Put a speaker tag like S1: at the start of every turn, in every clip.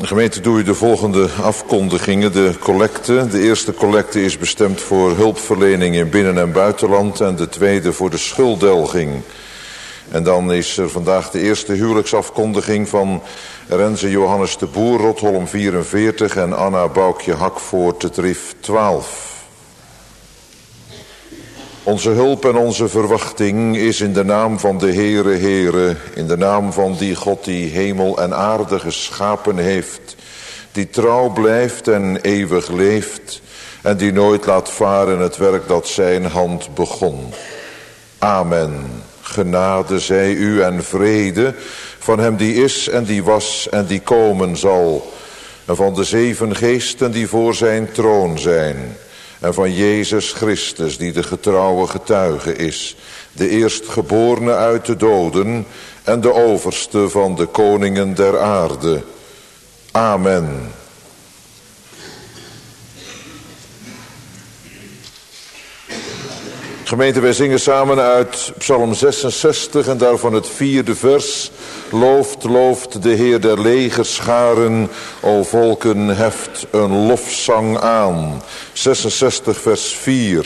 S1: Gemeente, doe u de volgende afkondigingen. De collecte. De eerste collecte is bestemd voor hulpverlening in binnen- en buitenland. En de tweede voor de schulddelging. En dan is er vandaag de eerste huwelijksafkondiging van Renze Johannes de Boer, Rotholm 44 en Anna Boukje Hakvoort, het Rif 12. Onze hulp en onze verwachting is in de naam van de Heere, in de naam van die God die hemel en aarde geschapen heeft, die trouw blijft en eeuwig leeft en die nooit laat varen het werk dat zijn hand begon. Amen. Genade zij u en vrede van hem die is en die was en die komen zal, en van de 7 geesten die voor zijn troon zijn, en van Jezus Christus die de getrouwe getuige is, de eerstgeborene uit de doden en de overste van de koningen der aarde. Amen. Gemeente, wij zingen samen uit Psalm 66 en daarvan het 4e vers. Looft, looft de Heer der legerscharen, o volken, heft een lofzang aan. 66 vers 4.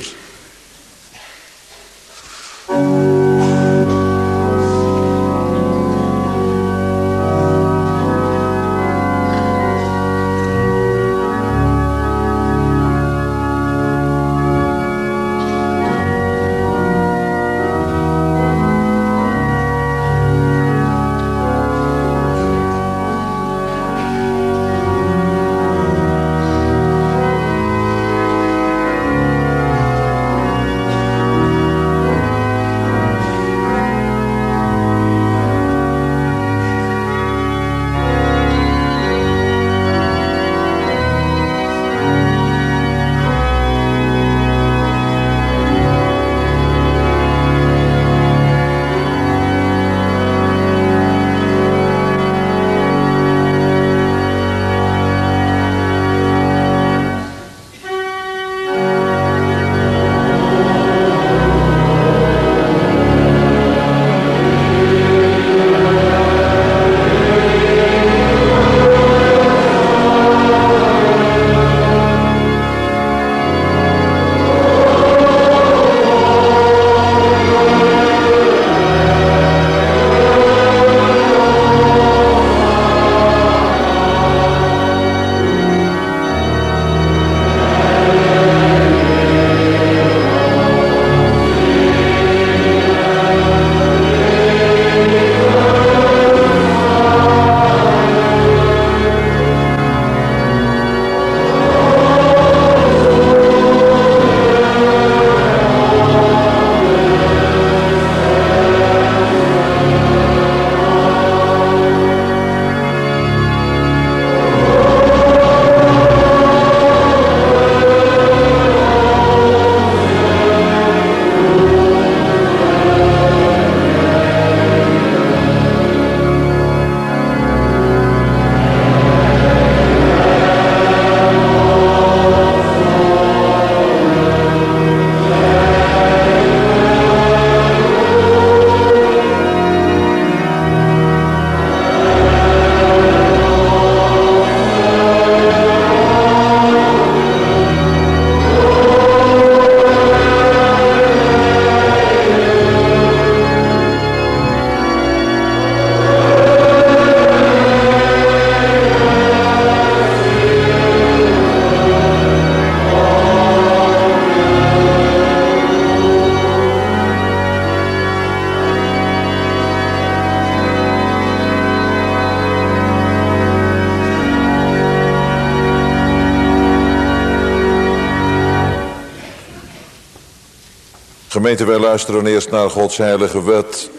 S1: Gemeente, wij luisteren eerst naar Gods heilige wet.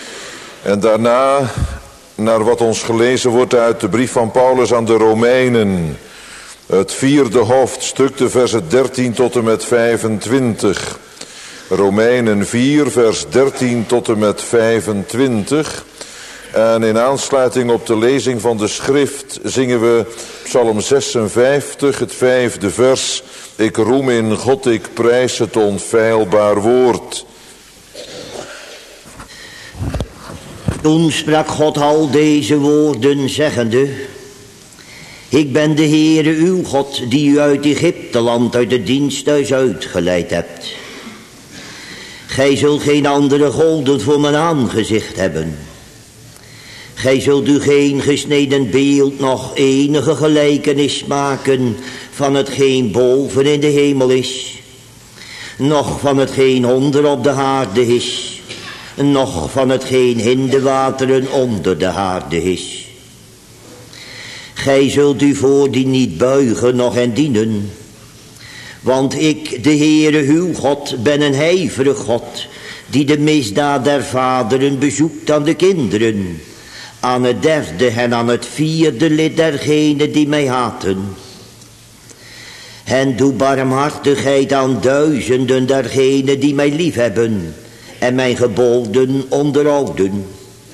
S1: En daarna naar wat ons gelezen wordt uit de brief van Paulus aan de Romeinen. Het 4e hoofdstuk, de versen 13 tot en met 25. Romeinen 4, vers 13 tot en met 25. En in aansluiting op de lezing van de schrift zingen we Psalm 56, het 5e vers. Ik roem in God, ik prijs het onfeilbaar woord.
S2: Toen sprak God al deze woorden zeggende: Ik ben de Heere uw God, die u uit Egypteland, uit het diensthuis uitgeleid hebt. Gij zult geen andere goden voor mijn aangezicht hebben. Gij zult u geen gesneden beeld, nog enige gelijkenis maken van hetgeen boven in de hemel is, nog van hetgeen onder op de aarde is, nog van hetgeen in de wateren onder de aarde is. Gij zult u voor die niet buigen, noch hen dienen. Want ik, de Heere uw God, ben een ijverig God, die de misdaad der vaderen bezoekt aan de kinderen, aan het derde en aan het vierde lid dergenen die mij haten. En doe barmhartigheid aan duizenden dergenen die mij liefhebben en mijn geboden onderhouden.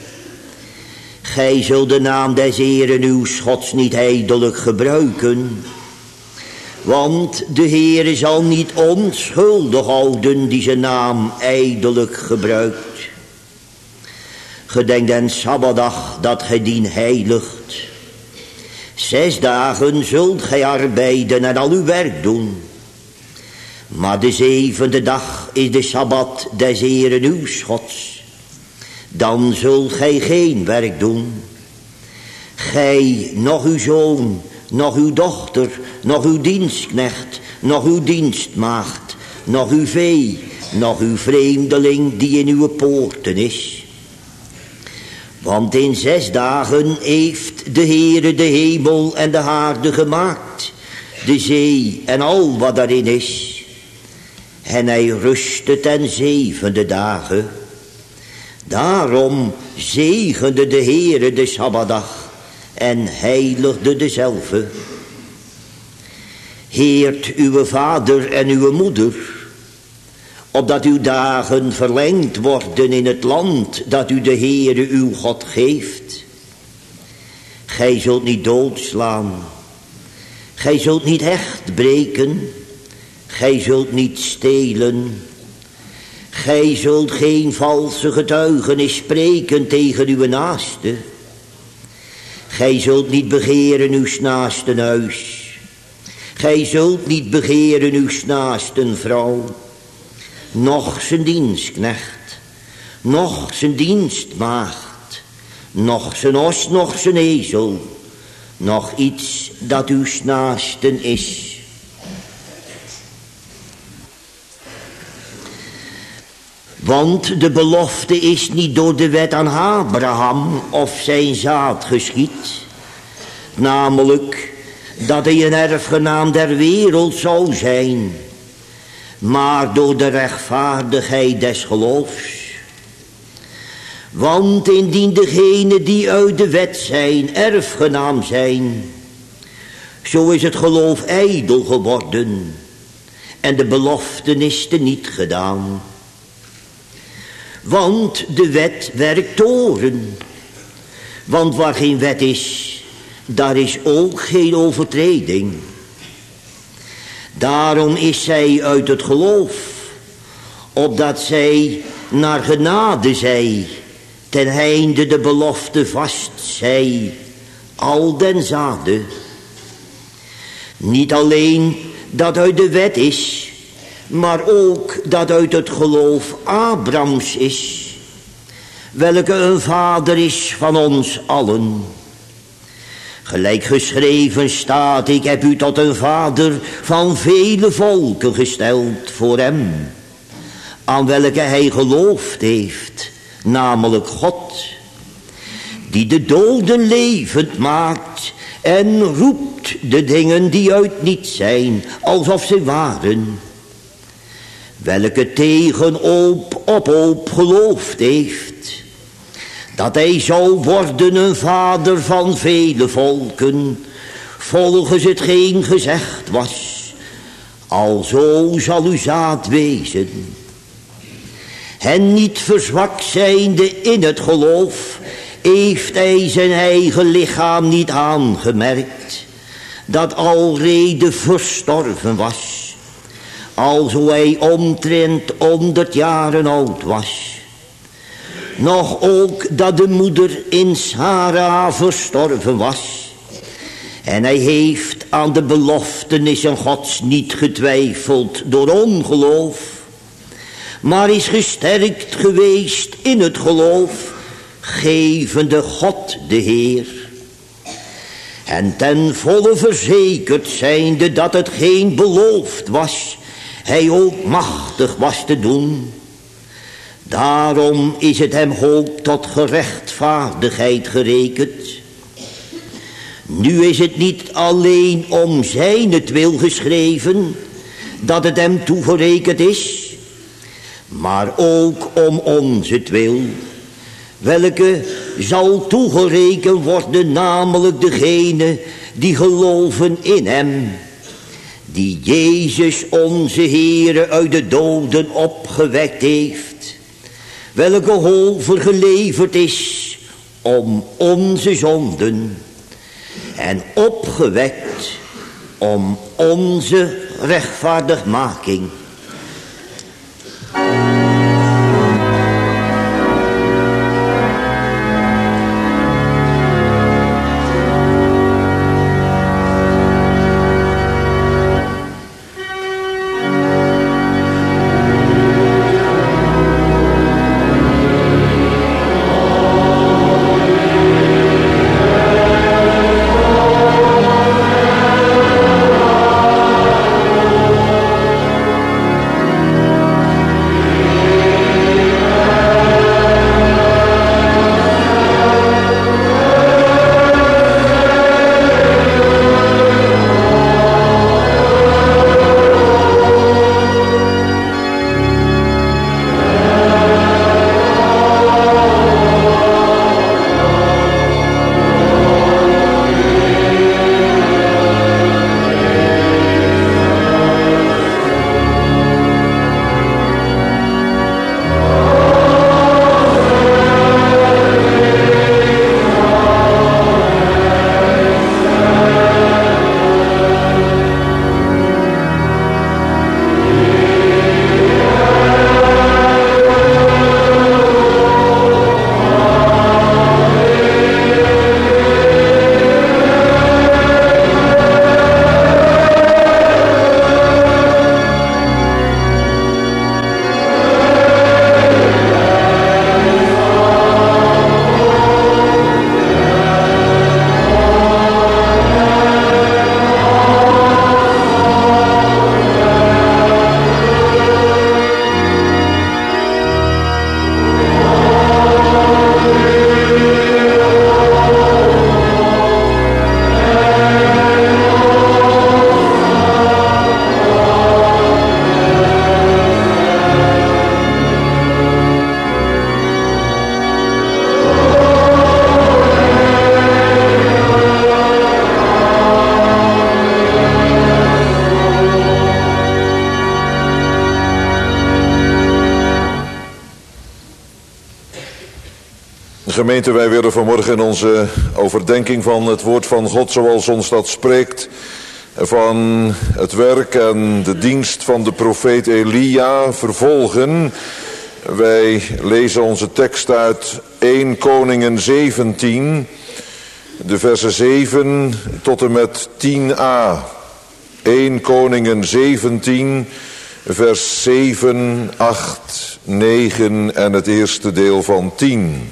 S2: Gij zult de naam des Heeren uw Gods niet ijdelijk gebruiken, want de Heere zal niet onschuldig houden die zijn naam ijdelijk gebruikt. Gedenk den Sabbatdag dat gij dien heiligt. 6 dagen zult gij arbeiden en al uw werk doen. Maar de 7e dag is de Sabbat des Heeren uw Gods. Dan zult gij geen werk doen. Gij, nog uw zoon, nog uw dochter, nog uw dienstknecht, nog uw dienstmaagd, nog uw vee, nog uw vreemdeling die in uw poorten is. Want in 6 dagen heeft de Heere de hemel en de aarde gemaakt, de zee en al wat daarin is. En hij rustte ten 7e dagen. Daarom zegende de Heere de Sabbatdag en heiligde dezelve. Heert uw vader en uw moeder, opdat uw dagen verlengd worden in het land dat u de Heere uw God geeft. Gij zult niet doodslaan, gij zult niet hecht breken, gij zult niet stelen. Gij zult geen valse getuigenis spreken tegen uw naaste. Gij zult niet begeren uw naasten huis. Gij zult niet begeren uw naasten vrouw, noch zijn dienstknecht, noch zijn dienstmaagd, noch zijn os, noch zijn ezel, noch iets dat uw naasten is. Want de belofte is niet door de wet aan Abraham of zijn zaad geschied, namelijk dat hij een erfgenaam der wereld zou zijn, maar door de rechtvaardigheid des geloofs. Want indien degenen die uit de wet zijn erfgenaam zijn, zo is het geloof ijdel geworden en de beloften is niet gedaan. Want de wet werkt toorn. Want waar geen wet is, daar is ook geen overtreding. Daarom is zij uit het geloof, opdat zij naar genade zij, ten einde de belofte vast zij, al den zade. Niet alleen dat uit de wet is, maar ook dat uit het geloof Abrams is, welke een vader is van ons allen. Gelijk geschreven staat, ik heb u tot een vader van vele volken gesteld voor hem, aan welke hij geloofd heeft, namelijk God, die de doden levend maakt en roept de dingen die uit niets zijn, alsof ze waren, welke tegen op hoop geloofd heeft, dat hij zou worden een vader van vele volken, volgens hetgeen gezegd was, alzo zal uw zaad wezen. En niet verzwakt zijnde in het geloof, heeft hij zijn eigen lichaam niet aangemerkt, dat alrede verstorven was, alzo hij omtrent 100 jaren oud was. Nog ook dat de moeder in Sarah verstorven was, En hij heeft aan de beloftenissen Gods niet getwijfeld door ongeloof, maar is gesterkt geweest in het geloof, gevende God de Heer. En ten volle verzekerd zijnde dat het geen beloofd was, hij ook machtig was te doen. Daarom is het hem ook tot gerechtvaardigheid gerekend. Nu is het niet alleen om zijnentwil geschreven dat het hem toegerekend is, maar ook om onzentwil, welke zal toegerekend worden, namelijk degene die geloven in hem, die Jezus onze Heere uit de doden opgewekt heeft, welke overgeleverd is om onze zonden en opgewekt om onze rechtvaardigmaking.
S1: Gemeente, wij willen vanmorgen in onze overdenking van het woord van God, zoals ons dat spreekt, van het werk en de dienst van de profeet Elia vervolgen. Wij lezen onze tekst uit 1 Koningen 17, de versen 7 tot en met 10a. 1 Koningen 17, vers 7, 8, 9 en het eerste deel van 10.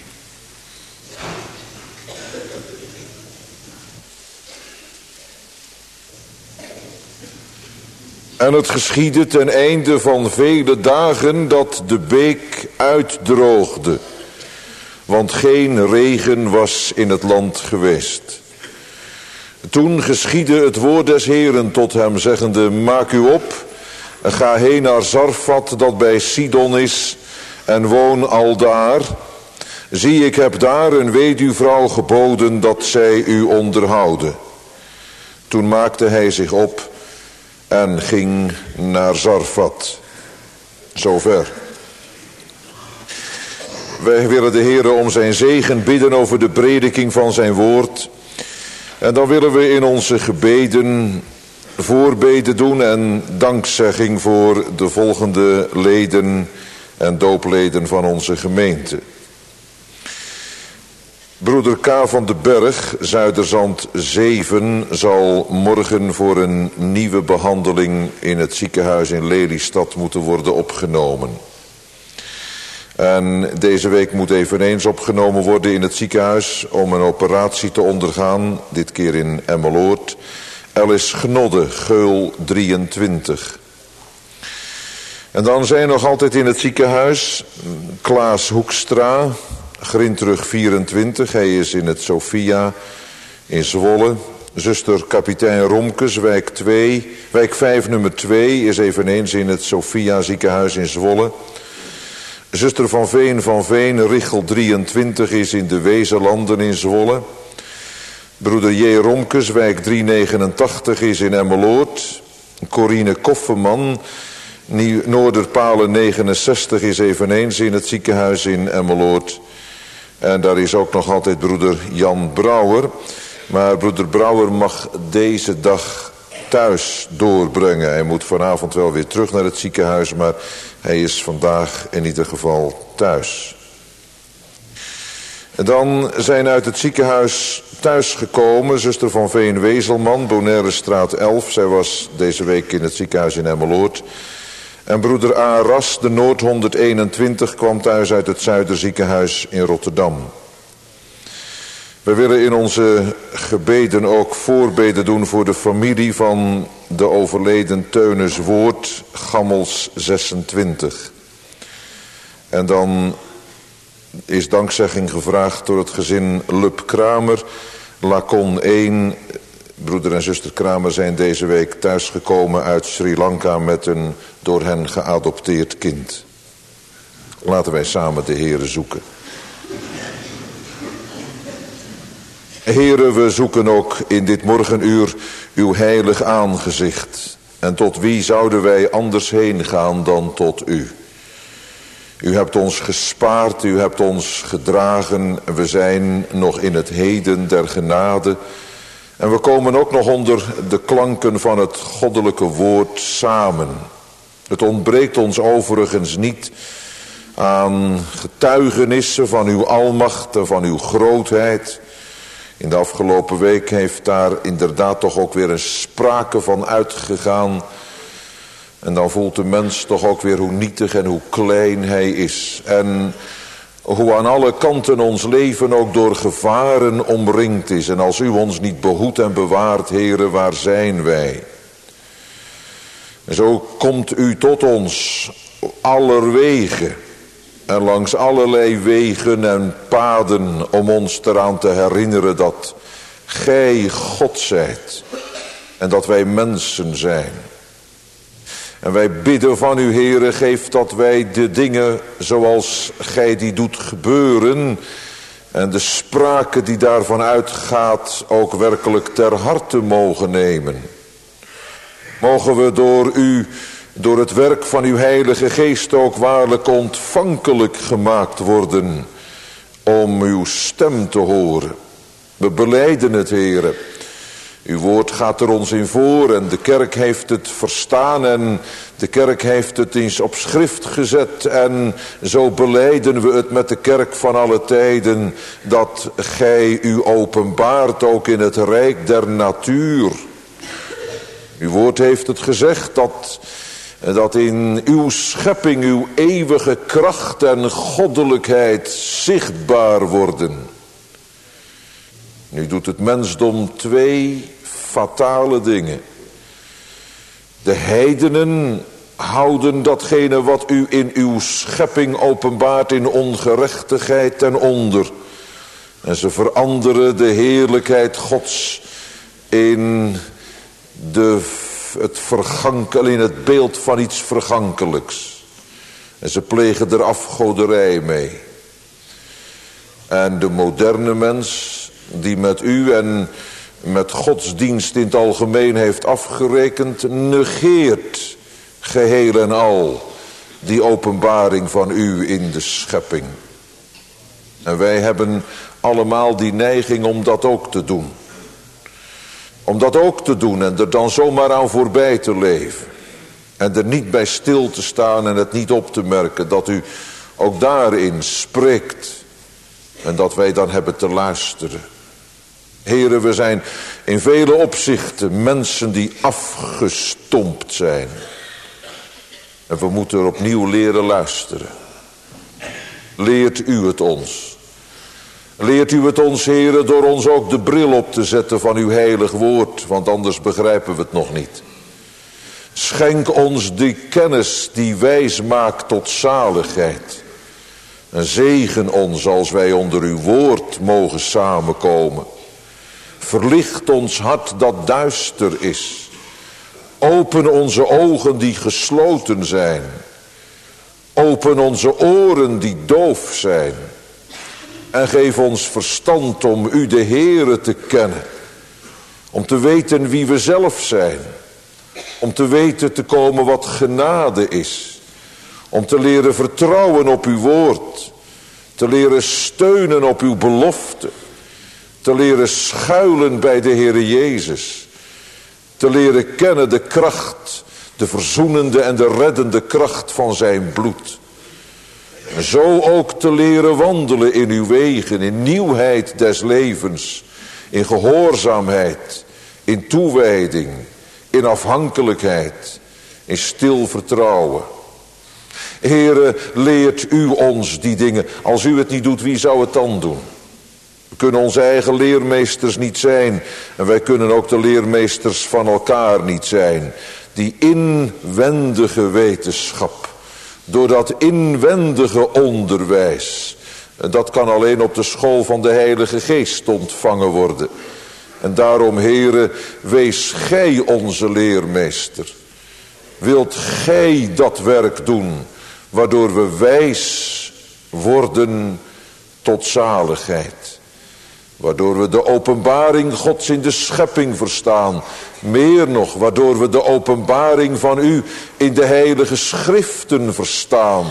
S1: En het geschiedde ten einde van vele dagen dat de beek uitdroogde, want geen regen was in het land geweest. Toen geschiedde het woord des Heeren tot hem, zeggende: maak u op, ga heen naar Zarfat, dat bij Sidon is, en woon aldaar. Zie, ik heb daar een weduwvrouw geboden dat zij u onderhouden. Toen maakte hij zich op en ging naar Zarfat. Zover. Wij willen de Heere om zijn zegen bidden over de prediking van zijn woord. En dan willen we in onze gebeden voorbeden doen en dankzegging voor de volgende leden en doopleden van onze gemeente. Broeder K. van den Berg, Zuiderzand 7, zal morgen voor een nieuwe behandeling in het ziekenhuis in Lelystad moeten worden opgenomen. En deze week moet eveneens opgenomen worden in het ziekenhuis om een operatie te ondergaan, dit keer in Emmeloord. Ellis Gnodde, Geul 23. En dan zijn nog altijd in het ziekenhuis Klaas Hoekstra, Grintbrug 24, hij is in het Sophia in Zwolle. Zuster kapitein Romkes, wijk 5 nummer 2, is eveneens in het Sophia ziekenhuis in Zwolle. Zuster van Veen, Richel 23, is in de Wezenlanden in Zwolle. Broeder J. Romkes, wijk 389, is in Emmeloord. Corine Koffeman, Noorderpalen 69, is eveneens in het ziekenhuis in Emmeloord. En daar is ook nog altijd broeder Jan Brouwer. Maar broeder Brouwer mag deze dag thuis doorbrengen. Hij moet vanavond wel weer terug naar het ziekenhuis, maar hij is vandaag in ieder geval thuis. En dan zijn uit het ziekenhuis thuisgekomen zuster van Veen Wezelman, Bonairestraat 11. Zij was deze week in het ziekenhuis in Emmeloord. En broeder A. Ras, de Noord 121, kwam thuis uit het Zuiderziekenhuis in Rotterdam. We willen in onze gebeden ook voorbeden doen voor de familie van de overleden Teunis Woord, Gammels 26. En dan is dankzegging gevraagd door het gezin Lup Kramer, Lacon 1. Broeder en zuster Kramer zijn deze week thuisgekomen uit Sri Lanka met een door hen geadopteerd kind. Laten wij samen de Heere zoeken. Heere, we zoeken ook in dit morgenuur uw heilig aangezicht. En tot wie zouden wij anders heen gaan dan tot u? U hebt ons gespaard, u hebt ons gedragen. We zijn nog in het heden der genade. En we komen ook nog onder de klanken van het goddelijke woord samen. Het ontbreekt ons overigens niet aan getuigenissen van uw almacht en van uw grootheid. In de afgelopen week heeft daar inderdaad toch ook weer een sprake van uitgegaan. En dan voelt de mens toch ook weer hoe nietig en hoe klein hij is. En hoe aan alle kanten ons leven ook door gevaren omringd is. En als u ons niet behoedt en bewaart, Heere, waar zijn wij? En zo komt u tot ons allerwege. En langs allerlei wegen en paden om ons eraan te herinneren dat gij God zijt. En dat wij mensen zijn. En wij bidden van u, Heere, geef dat wij de dingen zoals gij die doet gebeuren. En de sprake die daarvan uitgaat ook werkelijk ter harte mogen nemen. Mogen we door u, door het werk van uw Heilige Geest ook waarlijk ontvankelijk gemaakt worden om uw stem te horen. We belijden het, Heere. Uw woord gaat er ons in voor en de kerk heeft het verstaan en de kerk heeft het eens op schrift gezet. En zo belijden we het met de kerk van alle tijden dat gij u openbaart ook in het rijk der natuur. Uw woord heeft het gezegd dat in uw schepping uw eeuwige kracht en goddelijkheid zichtbaar worden. Nu doet het mensdom twee fatale dingen. De heidenen houden datgene wat u in uw schepping openbaart in ongerechtigheid ten onder. En ze veranderen de heerlijkheid Gods in het beeld van iets vergankelijks. En ze plegen er afgoderij mee. En de moderne mens die met u en met godsdienst in het algemeen heeft afgerekend, negeert geheel en al die openbaring van u in de schepping. En wij hebben allemaal die neiging om dat ook te doen. Om dat ook te doen en er dan zomaar aan voorbij te leven. En er niet bij stil te staan en het niet op te merken dat u ook daarin spreekt. En dat wij dan hebben te luisteren. Heren, we zijn in vele opzichten mensen die afgestompt zijn. En we moeten er opnieuw leren luisteren. Leert u het ons. Leert u het ons, heren, door ons ook de bril op te zetten van uw heilig woord. Want anders begrijpen we het nog niet. Schenk ons die kennis die wijs maakt tot zaligheid. En zegen ons als wij onder uw woord mogen samenkomen. Verlicht ons hart dat duister is. Open onze ogen die gesloten zijn. Open onze oren die doof zijn. En geef ons verstand om u de Heere te kennen. Om te weten wie we zelf zijn. Om te weten te komen wat genade is. Om te leren vertrouwen op uw woord. Te leren steunen op uw belofte. Te leren schuilen bij de Heere Jezus. Te leren kennen de kracht, de verzoenende en de reddende kracht van zijn bloed. En zo ook te leren wandelen in uw wegen, in nieuwheid des levens, in gehoorzaamheid, in toewijding, in afhankelijkheid, in stil vertrouwen. Heere, leert u ons die dingen. Als u het niet doet, wie zou het dan doen? We kunnen onze eigen leermeesters niet zijn. En wij kunnen ook de leermeesters van elkaar niet zijn. Die inwendige wetenschap. Door dat inwendige onderwijs. En dat kan alleen op de school van de Heilige Geest ontvangen worden. En daarom, Heere, wees gij onze leermeester. Wilt gij dat werk doen, waardoor we wijs worden tot zaligheid. Waardoor we de openbaring Gods in de schepping verstaan. Meer nog, waardoor we de openbaring van u in de heilige schriften verstaan.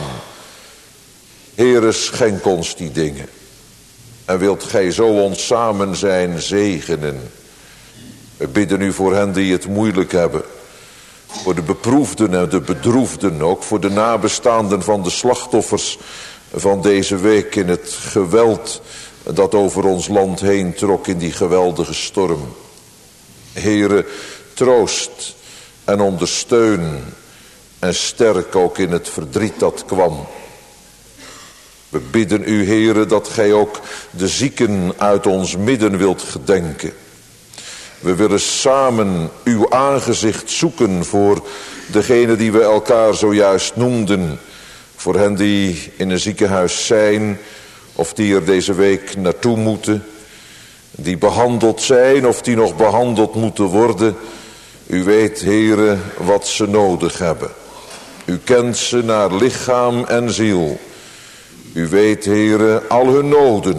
S1: Heere, schenk ons die dingen. En wilt gij zo ons samen zijn zegenen. We bidden u voor hen die het moeilijk hebben. Voor de beproefden en de bedroefden. Ook voor de nabestaanden van de slachtoffers van deze week in het geweld dat over ons land heen trok in die geweldige storm. Heere, troost en ondersteun en sterk ook in het verdriet dat kwam. We bidden u, Heere, dat gij ook de zieken uit ons midden wilt gedenken. We willen samen uw aangezicht zoeken voor degene die we elkaar zojuist noemden. Voor hen die in een ziekenhuis zijn of die er deze week naartoe moeten. Die behandeld zijn of die nog behandeld moeten worden. U weet, Heere, wat ze nodig hebben. U kent ze naar lichaam en ziel. U weet, Heere, al hun noden.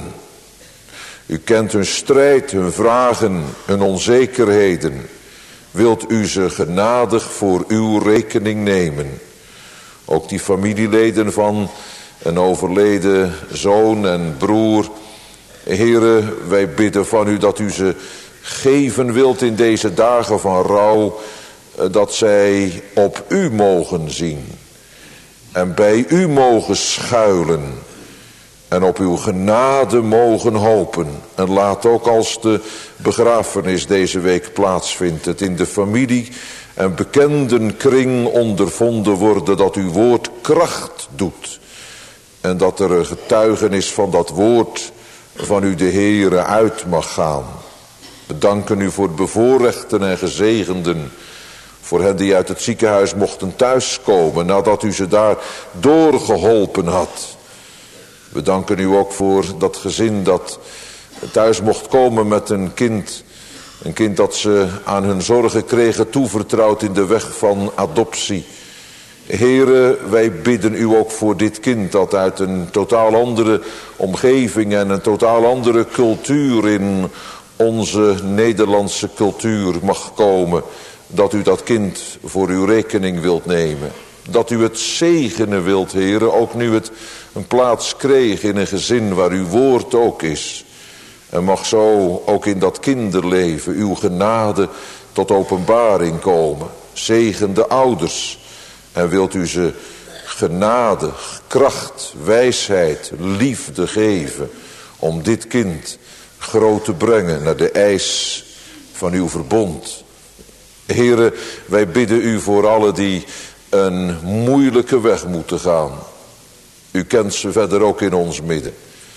S1: U kent hun strijd, hun vragen, hun onzekerheden. Wilt u ze genadig voor uw rekening nemen. Ook die familieleden van een overleden zoon en broer. Heere, wij bidden van u dat u ze geven wilt in deze dagen van rouw. Dat zij op u mogen zien. En bij u mogen schuilen. En op uw genade mogen hopen. En laat ook als de begrafenis deze week plaatsvindt, het in de familie en bekendenkring ondervonden worden dat uw woord kracht doet. En dat er een getuigenis van dat woord van u de Heere uit mag gaan. We danken u voor bevoorrechten en gezegenden. Voor hen die uit het ziekenhuis mochten thuiskomen nadat u ze daar doorgeholpen had. We danken u ook voor dat gezin dat thuis mocht komen met een kind. Een kind dat ze aan hun zorgen kregen toevertrouwd in de weg van adoptie. Heere, wij bidden u ook voor dit kind dat uit een totaal andere omgeving en een totaal andere cultuur in onze Nederlandse cultuur mag komen. Dat u dat kind voor uw rekening wilt nemen. Dat u het zegenen wilt, Heere, ook nu het een plaats kreeg in een gezin waar uw woord ook is. En mag zo ook in dat kinderleven uw genade tot openbaring komen. Zegen de ouders en wilt u ze genade, kracht, wijsheid, liefde geven. om dit kind groot te brengen naar de eis van uw verbond. Heere, wij bidden u voor allen die een moeilijke weg moeten gaan. U kent ze verder ook in ons midden.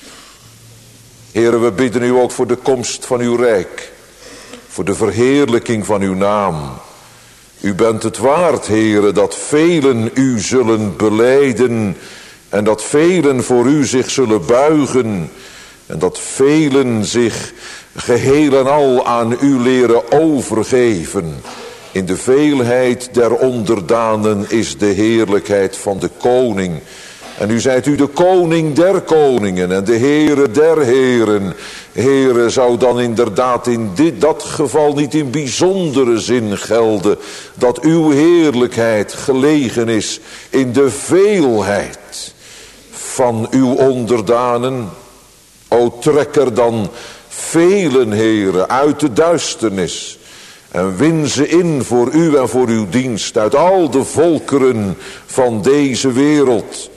S1: Heere, we bidden u ook voor de komst van uw rijk. Voor de verheerlijking van uw naam. U bent het waard, Heere, dat velen u zullen belijden. En dat velen voor u zich zullen buigen. En dat velen zich geheel en al aan u leren overgeven. In de veelheid der onderdanen is de heerlijkheid van de koning. En u zijt u de koning der koningen en de Heere der heren. Heere, zou dan inderdaad in dat geval niet in bijzondere zin gelden dat uw heerlijkheid gelegen is in de veelheid van uw onderdanen. O, trek er dan velen, Heere, uit de duisternis en win ze in voor u en voor uw dienst uit al de volkeren van deze wereld.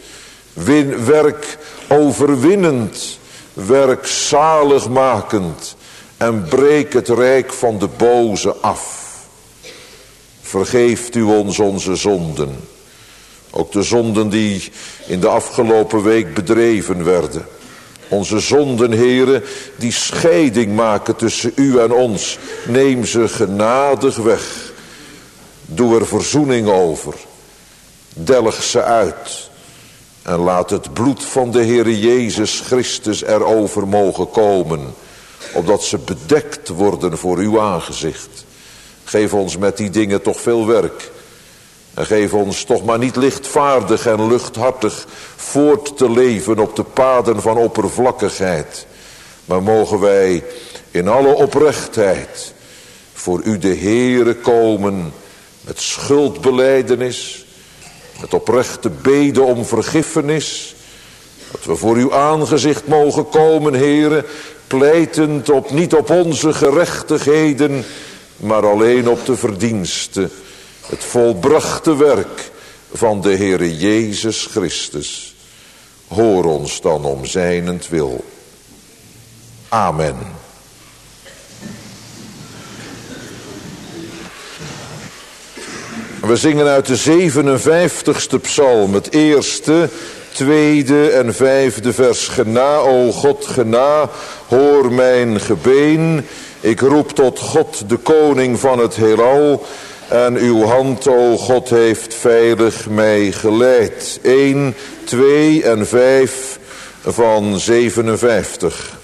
S1: Werk overwinnend, werk zaligmakend en breek het rijk van de boze af. Vergeeft u ons onze zonden, ook de zonden die in de afgelopen week bedreven werden. Onze zonden, Heere, die scheiding maken tussen u en ons, neem ze genadig weg. Doe er verzoening over, delg ze uit. En laat het bloed van de Heere Jezus Christus erover mogen komen, opdat ze bedekt worden voor uw aangezicht. Geef ons met die dingen toch veel werk. En geef ons toch maar niet lichtvaardig en luchthartig voort te leven op de paden van oppervlakkigheid. Maar mogen wij in alle oprechtheid voor u de Heere komen met schuldbelijdenis, met oprechte beden om vergiffenis. Dat we voor uw aangezicht mogen komen, Heere, pleitend niet op onze gerechtigheden, maar alleen op de verdiensten. Het volbrachte werk van de Heere Jezus Christus. Hoor ons dan om zijnentwil. Amen. We zingen uit de 57ste psalm, het eerste, tweede en vijfde vers. Gena, o God, gena, hoor mijn gebeen. Ik roep tot God, de koning van het heelal. En uw hand, o God, heeft veilig mij geleid. 1, 2 en 5 van 57.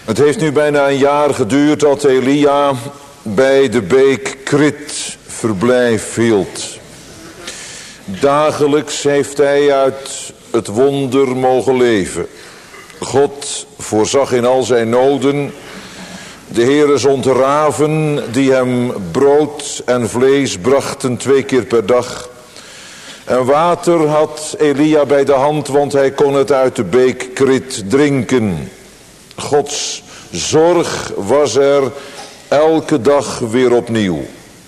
S1: Het heeft nu bijna een jaar geduurd dat Elia bij de beek Krit verblijf hield. Dagelijks heeft hij uit het wonder mogen leven. God voorzag in al zijn noden. De Heere zond raven die hem brood en vlees brachten 2 keer per dag. En water had Elia bij de hand, want hij kon het uit de beek Krit drinken. Gods zorg was er elke dag weer opnieuw.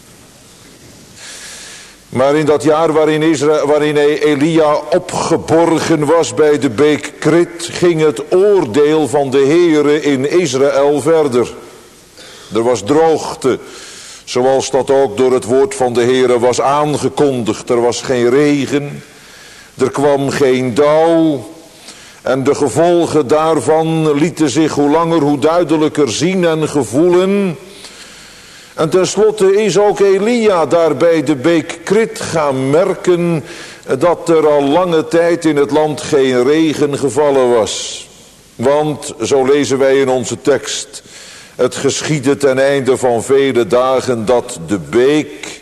S1: Maar in dat jaar waarin Elia opgeborgen was bij de beek Krit, ging het oordeel van de Heere in Israël verder. Er was droogte, zoals dat ook door het woord van de Heere was aangekondigd. Er was geen regen, er kwam geen dauw. En de gevolgen daarvan lieten zich hoe langer hoe duidelijker zien en gevoelen. En tenslotte is ook Elia daar bij de beek Krit gaan merken dat er al lange tijd in het land geen regen gevallen was. Want, zo lezen wij in onze tekst, het geschiedde ten einde van vele dagen dat de beek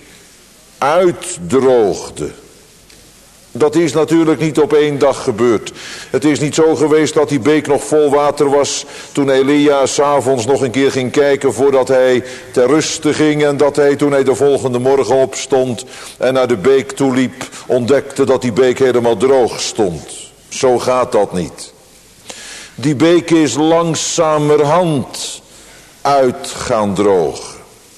S1: uitdroogde. Dat is natuurlijk niet op 1 dag gebeurd. Het is niet zo geweest dat die beek nog vol water was toen Elia 's avonds nog een keer ging kijken voordat hij ter ruste ging. En dat hij toen hij de volgende morgen opstond en naar de beek toeliep ontdekte dat die beek helemaal droog stond. Zo gaat dat niet. Die beek is langzamerhand uit gaan drogen.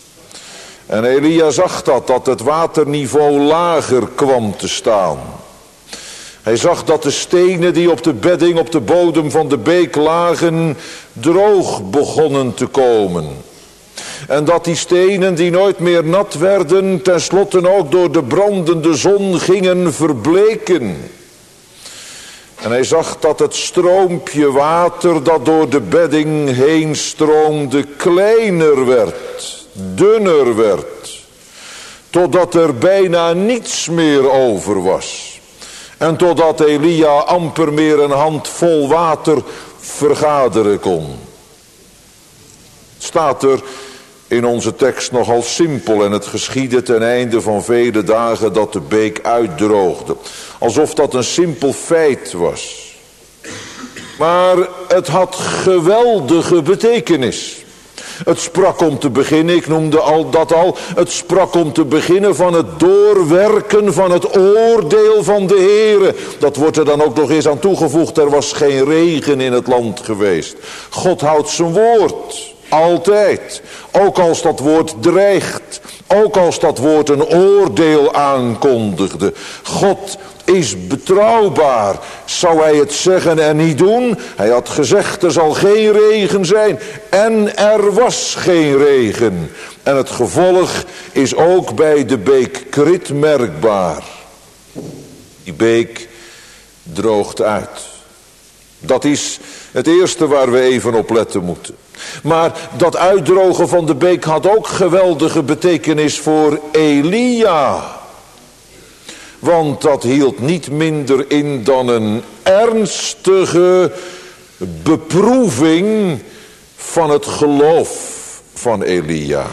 S1: En Elia zag dat het waterniveau lager kwam te staan. Hij zag dat de stenen die op de bedding, op de bodem van de beek lagen, droog begonnen te komen. En dat die stenen die nooit meer nat werden, tenslotte ook door de brandende zon gingen verbleken. En hij zag dat het stroompje water dat door de bedding heen stroomde kleiner werd, dunner werd, totdat er bijna niets meer over was. En totdat Elia amper meer een handvol water vergaderen kon. Het staat er in onze tekst nogal simpel. En het geschiedde ten einde van vele dagen dat de beek uitdroogde. Alsof dat een simpel feit was. Maar het had geweldige betekenis. Het sprak om te beginnen, ik noemde dat al, het sprak om te beginnen van het doorwerken van het oordeel van de Heere. Dat wordt er dan ook nog eens aan toegevoegd, er was geen regen in het land geweest. God houdt zijn woord, altijd. Ook als dat woord dreigt, ook als dat woord een oordeel aankondigde. God is betrouwbaar. Zou hij het zeggen en niet doen? Hij had gezegd er zal geen regen zijn. En er was geen regen. En het gevolg is ook bij de beek Krit merkbaar. Die beek droogt uit. Dat is het eerste waar we even op letten moeten. Maar dat uitdrogen van de beek had ook geweldige betekenis voor Elia. Want dat hield niet minder in dan een ernstige beproeving van het geloof van Elia.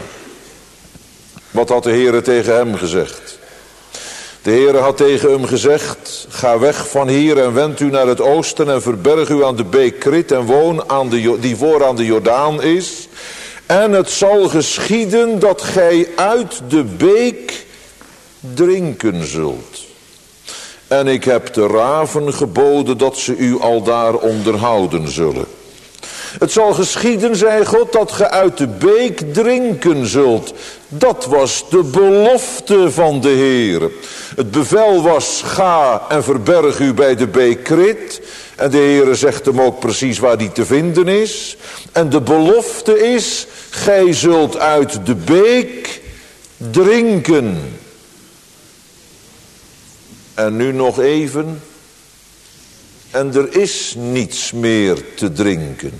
S1: Wat had de Heere tegen hem gezegd? De Heere had tegen hem gezegd: ga weg van hier en wend u naar het oosten en verberg u aan de beek Krit en woon die voor aan de Jordaan is. En het zal geschieden dat gij uit de beek drinken zult. En ik heb de raven geboden dat ze u aldaar onderhouden zullen. Het zal geschieden, zei God, dat ge uit de beek drinken zult. Dat was de belofte van de Heere. Het bevel was: ga en verberg u bij de beek Krit. En de Heere zegt hem ook precies waar die te vinden is. En de belofte is: gij zult uit de beek drinken. En nu nog even. En er is niets meer te drinken.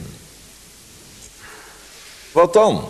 S1: Wat dan?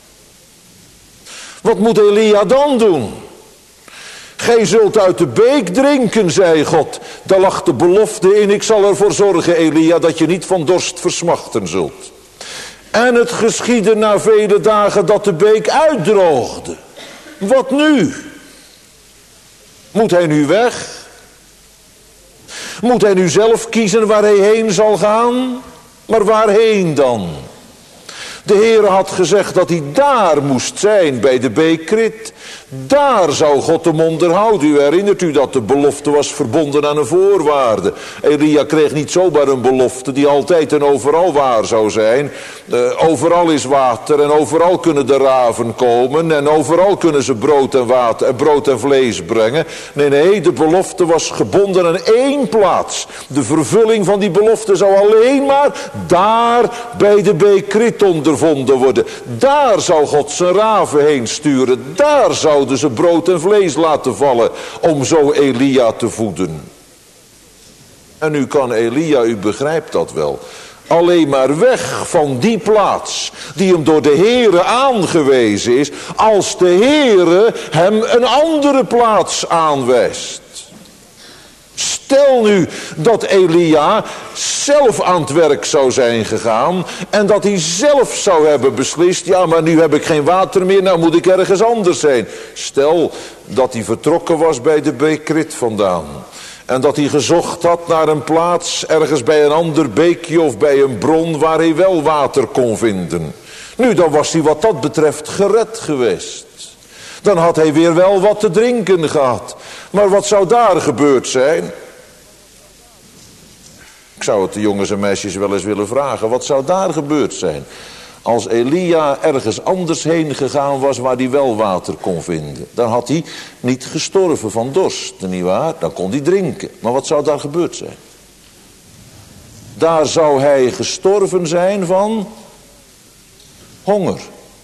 S1: Wat moet Elia dan doen? Gij zult uit de beek drinken, zei God. Daar lag de belofte in: ik zal ervoor zorgen, Elia, dat je niet van dorst versmachten zult. En het geschiedde na vele dagen dat de beek uitdroogde. Wat nu? Moet hij nu weg? Moet hij nu zelf kiezen waar hij heen zal gaan? Maar waarheen dan? De Heer had gezegd dat hij daar moest zijn bij de beek Krit. Daar zou God hem onderhouden. U herinnert u dat de belofte was verbonden aan een voorwaarde. Elia kreeg niet zomaar een belofte die altijd en overal waar zou zijn. Overal is water en overal kunnen de raven komen. En overal kunnen ze brood en vlees brengen. Nee, de belofte was gebonden aan één plaats. De vervulling van die belofte zou alleen maar daar bij de beek Krit ondervonden worden. Daar zou God zijn raven heen sturen. Daar zouden ze brood en vlees laten vallen om zo Elia te voeden. En nu kan Elia, u begrijpt dat wel, alleen maar weg van die plaats die hem door de Heere aangewezen is, als de Heere hem een andere plaats aanwijst. Stel nu dat Elia zelf aan het werk zou zijn gegaan en dat hij zelf zou hebben beslist, ja, maar nu heb ik geen water meer, nou moet ik ergens anders zijn. Stel dat hij vertrokken was bij de beek Krit vandaan en dat hij gezocht had naar een plaats ergens bij een ander beekje of bij een bron waar hij wel water kon vinden. Nu, dan was hij wat dat betreft gered geweest. Dan had hij weer wel wat te drinken gehad. Maar wat zou daar gebeurd zijn? Ik zou het de jongens en meisjes wel eens willen vragen. Wat zou daar gebeurd zijn? Als Elia ergens anders heen gegaan was waar hij wel water kon vinden. Dan had hij niet gestorven van dorst, nietwaar? Dan kon hij drinken. Maar wat zou daar gebeurd zijn? Daar zou hij gestorven zijn van honger.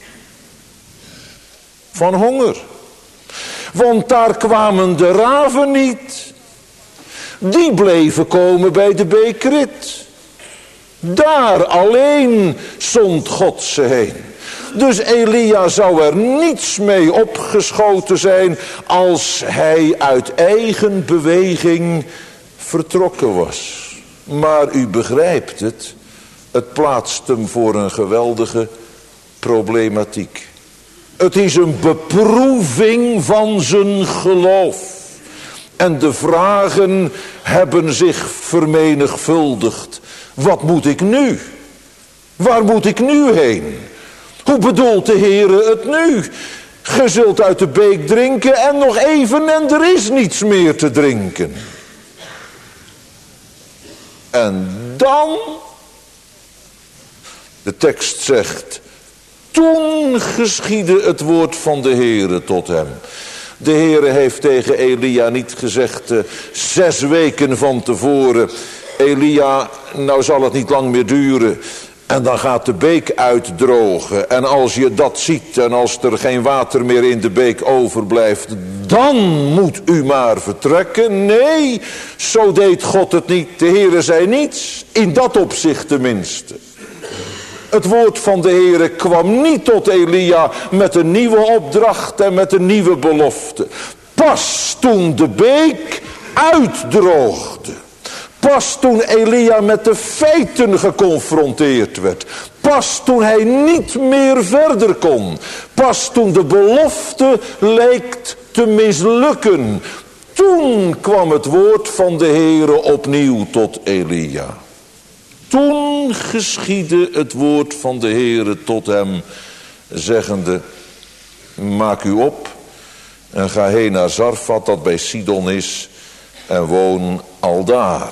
S1: Van honger. Want daar kwamen de raven niet. Die bleven komen bij de beek Krit. Daar alleen zond God ze heen. Dus Elia zou er niets mee opgeschoten zijn als hij uit eigen beweging vertrokken was. Maar u begrijpt het, het plaatst hem voor een geweldige problematiek. Het is een beproeving van zijn geloof. En de vragen hebben zich vermenigvuldigd. Wat moet ik nu? Waar moet ik nu heen? Hoe bedoelt de Heere het nu? Ge zult uit de beek drinken en nog even en er is niets meer te drinken. En dan, de tekst zegt, toen geschiedde het woord van de Heere tot hem. De Heere heeft tegen Elia niet gezegd 6 weken van tevoren: Elia, nou zal het niet lang meer duren. En dan gaat de beek uitdrogen. En als je dat ziet en als er geen water meer in de beek overblijft, dan moet u maar vertrekken. Nee, zo deed God het niet. De Heere zei niets, in dat opzicht tenminste. Het woord van de Heere kwam niet tot Elia met een nieuwe opdracht en met een nieuwe belofte. Pas toen de beek uitdroogde. Pas toen Elia met de feiten geconfronteerd werd. Pas toen hij niet meer verder kon. Pas toen de belofte leek te mislukken. Toen kwam het woord van de Heere opnieuw tot Elia. Toen geschiedde het woord van de Heere tot hem, zeggende: maak u op en ga heen naar Zarfat, dat bij Sidon is, en woon aldaar.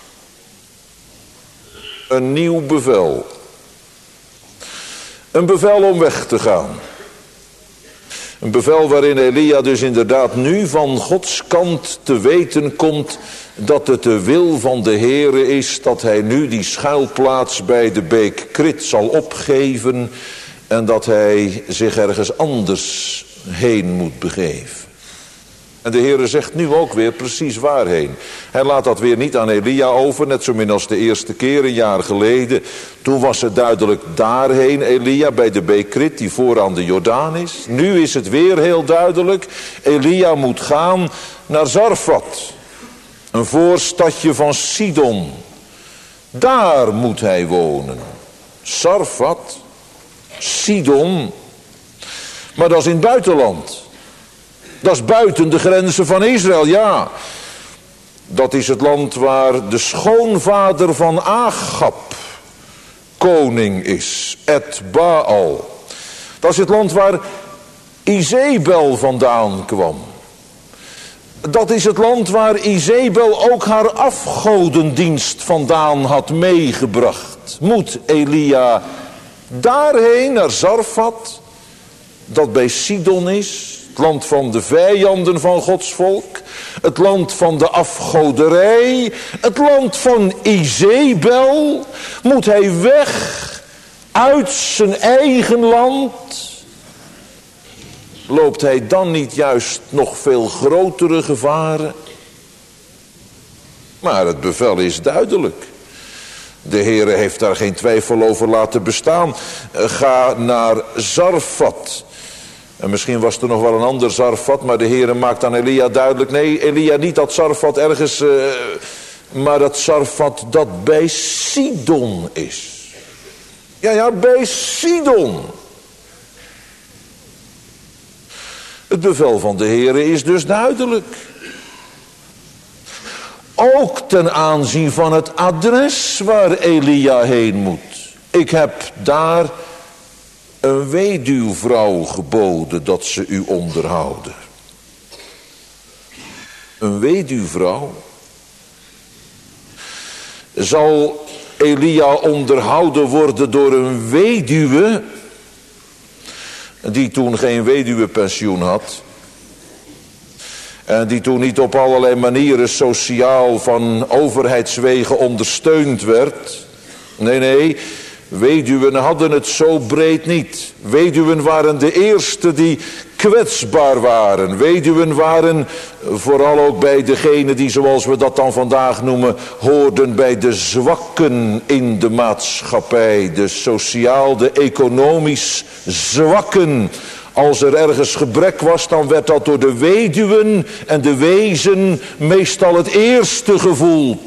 S1: Een nieuw bevel. Een bevel om weg te gaan. Een bevel waarin Elia dus inderdaad nu van Gods kant te weten komt dat het de wil van de Heere is dat hij nu die schuilplaats bij de beek Krit zal opgeven en dat hij zich ergens anders heen moet begeven. En de Heere zegt nu ook weer precies waarheen. Hij laat dat weer niet aan Elia over, net zo min als de eerste keer een jaar geleden. Toen was het duidelijk daarheen, Elia, bij de beek Krit die vooraan de Jordaan is. Nu is het weer heel duidelijk. Elia moet gaan naar Zarfat, een voorstadje van Sidon. Daar moet hij wonen. Zarfat, Sidon. Maar dat is in het buitenland. Dat is buiten de grenzen van Israël, ja. Dat is het land waar de schoonvader van Agab koning is. Etbaal. Dat is het land waar Izebel vandaan kwam. Dat is het land waar Izebel ook haar afgodendienst vandaan had meegebracht. Moet Elia daarheen naar Zarfat, dat bij Sidon is, het land van de vijanden van Gods volk, het land van de afgoderij, het land van Izebel, moet hij weg uit zijn eigen land? Loopt hij dan niet juist nog veel grotere gevaren? Maar het bevel is duidelijk. De Heere heeft daar geen twijfel over laten bestaan. Ga naar Zarfat. En misschien was er nog wel een ander Zarfat, maar de Heere maakt aan Elia duidelijk: nee, Elia, niet dat Zarfat ergens, maar dat Zarfat dat bij Sidon is. Ja, bij Sidon. Het bevel van de Heere is dus duidelijk. Ook ten aanzien van het adres waar Elia heen moet. Ik heb daar een weduwvrouw geboden dat ze u onderhouden. Een weduwvrouw? Zal Elia onderhouden worden door een weduwe die toen geen weduwepensioen had en die toen niet op allerlei manieren sociaal van overheidswegen ondersteund werd? Nee, weduwen hadden het zo breed niet. Weduwen waren de eerste die kwetsbaar waren. Weduwen waren vooral ook bij degenen die, zoals we dat dan vandaag noemen, hoorden bij de zwakken in de maatschappij. De sociaal, de economisch zwakken. Als er ergens gebrek was, dan werd dat door de weduwen en de wezen meestal het eerste gevoeld.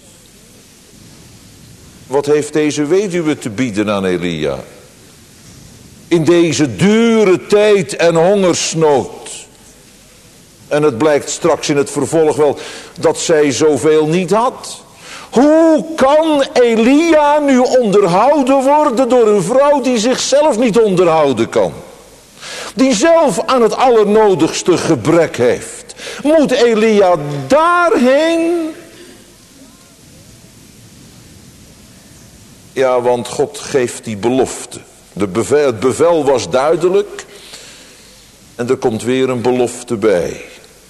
S1: Wat heeft deze weduwe te bieden aan Elia? In deze dure tijd en hongersnood. En het blijkt straks in het vervolg wel dat zij zoveel niet had. Hoe kan Elia nu onderhouden worden door een vrouw die zichzelf niet onderhouden kan? Die zelf aan het allernodigste gebrek heeft. Moet Elia daarheen? Ja, want God geeft die belofte. Het bevel was duidelijk. En er komt weer een belofte bij.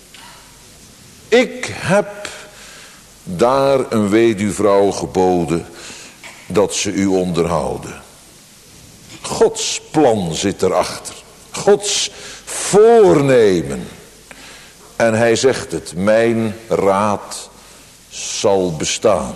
S1: Ik heb daar een weduwvrouw geboden dat ze u onderhouden. Gods plan zit erachter. Gods voornemen. En hij zegt het: mijn raad zal bestaan.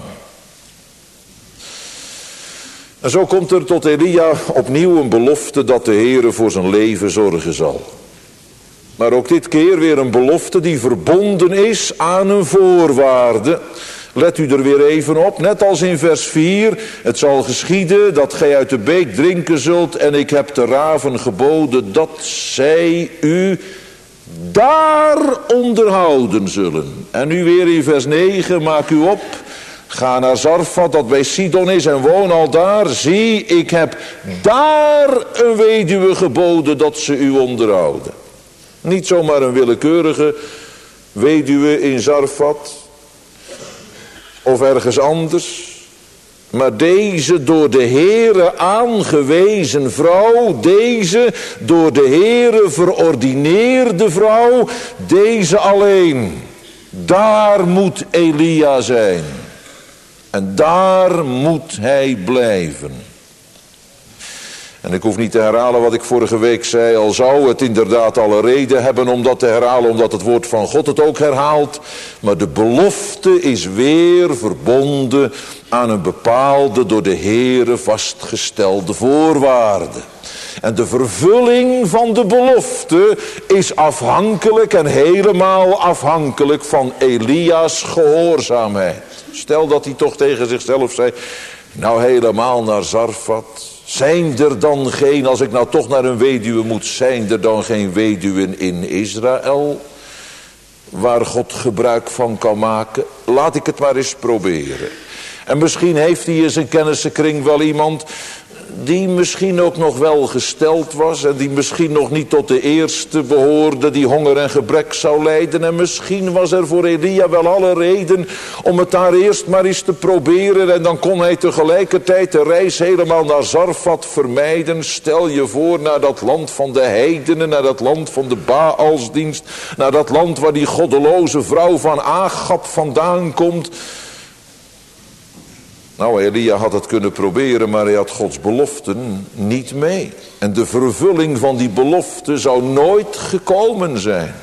S1: En zo komt er tot Elia opnieuw een belofte dat de Heere voor zijn leven zorgen zal. Maar ook dit keer weer een belofte die verbonden is aan een voorwaarde. Let u er weer even op, net als in vers 4. Het zal geschieden dat gij uit de beek drinken zult en ik heb de raven geboden dat zij u daar onderhouden zullen. En nu weer in vers 9, maak u op. Ga naar Zarfat dat bij Sidon is en woon al daar. Zie, ik heb daar een weduwe geboden dat ze u onderhouden. Niet zomaar een willekeurige weduwe in Zarfat of ergens anders. Maar deze door de Heere aangewezen vrouw, deze door de Heere verordineerde vrouw, deze alleen. Daar moet Elia zijn. En daar moet hij blijven. En ik hoef niet te herhalen wat ik vorige week zei, al zou het inderdaad alle reden hebben om dat te herhalen, omdat het woord van God het ook herhaalt. Maar de belofte is weer verbonden aan een bepaalde, door de Heere vastgestelde voorwaarde. En de vervulling van de belofte is afhankelijk en helemaal afhankelijk van Elia's gehoorzaamheid. Stel dat hij toch tegen zichzelf zei: nou helemaal naar Zarfat. Zijn er dan geen, als ik nou toch naar een weduwe moet, zijn er dan geen weduwen in Israël waar God gebruik van kan maken? Laat ik het maar eens proberen. En misschien heeft hij in zijn kennissenkring wel iemand die misschien ook nog wel gesteld was en die misschien nog niet tot de eerste behoorde die honger en gebrek zou lijden. En misschien was er voor Elia wel alle reden om het daar eerst maar eens te proberen en dan kon hij tegelijkertijd de reis helemaal naar Zarfat vermijden. Stel je voor, naar dat land van de heidenen, naar dat land van de Baalsdienst, naar dat land waar die goddeloze vrouw van Agab vandaan komt. Nou, Elia had het kunnen proberen, maar hij had Gods beloften niet mee. En de vervulling van die belofte zou nooit gekomen zijn.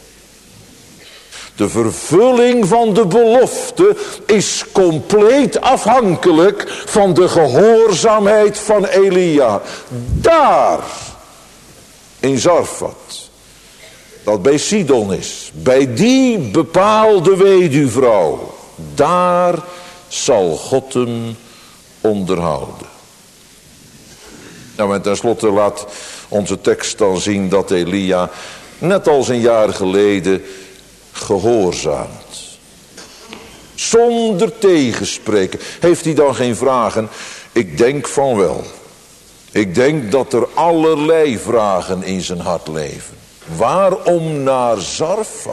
S1: De vervulling van de belofte is compleet afhankelijk van de gehoorzaamheid van Elia. Daar, in Zarfat, dat bij Sidon is, bij die bepaalde weduwvrouw, daar zal God hem onderhouden. Nou, en tenslotte laat onze tekst dan zien dat Elia, net als een jaar geleden, gehoorzaamt. Zonder tegenspreken. Heeft hij dan geen vragen? Ik denk van wel. Ik denk dat er allerlei vragen in zijn hart leven. Waarom naar Zarfat?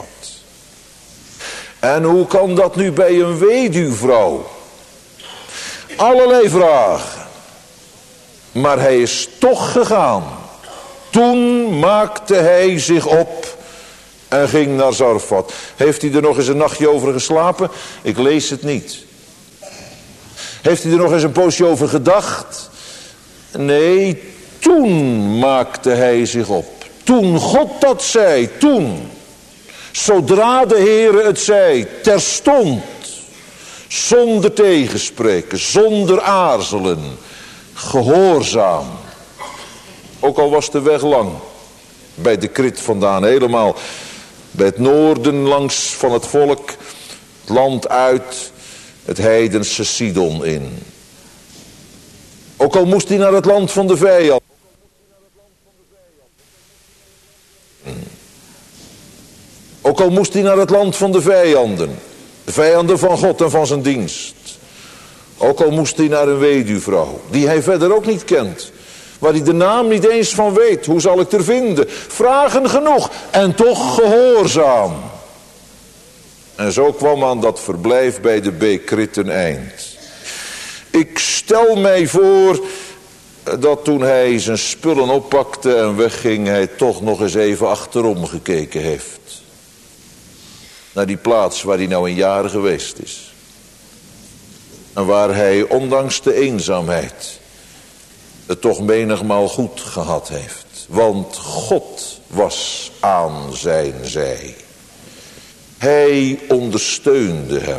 S1: En hoe kan dat nu bij een weduwvrouw? Allerlei vragen. Maar hij is toch gegaan. Toen maakte hij zich op en ging naar Zarfat. Heeft hij er nog eens een nachtje over geslapen? Ik lees het niet. Heeft hij er nog eens een poosje over gedacht? Nee, toen maakte hij zich op. Toen God dat zei, toen. Zodra de Heere het zei, terstond, zonder tegenspreken, zonder aarzelen, gehoorzaam. Ook al was de weg lang, bij de Krit vandaan, helemaal bij het noorden langs van het volk, het land uit, het heidense Sidon in. Ook al moest hij naar het land van de vijand. Ook al moest hij naar het land van de vijanden. De vijanden van God en van zijn dienst. Ook al moest hij naar een weduwvrouw. Die hij verder ook niet kent. Waar hij de naam niet eens van weet. Hoe zal ik er vinden? Vragen genoeg. En toch gehoorzaam. En zo kwam aan dat verblijf bij de Bekrit een eind. Ik stel mij voor dat toen hij zijn spullen oppakte en wegging, hij toch nog eens even achterom gekeken heeft. Naar die plaats waar hij nou een jaar geweest is. En waar hij ondanks de eenzaamheid het toch menigmaal goed gehad heeft. Want God was aan zijn zij. Hij ondersteunde hem.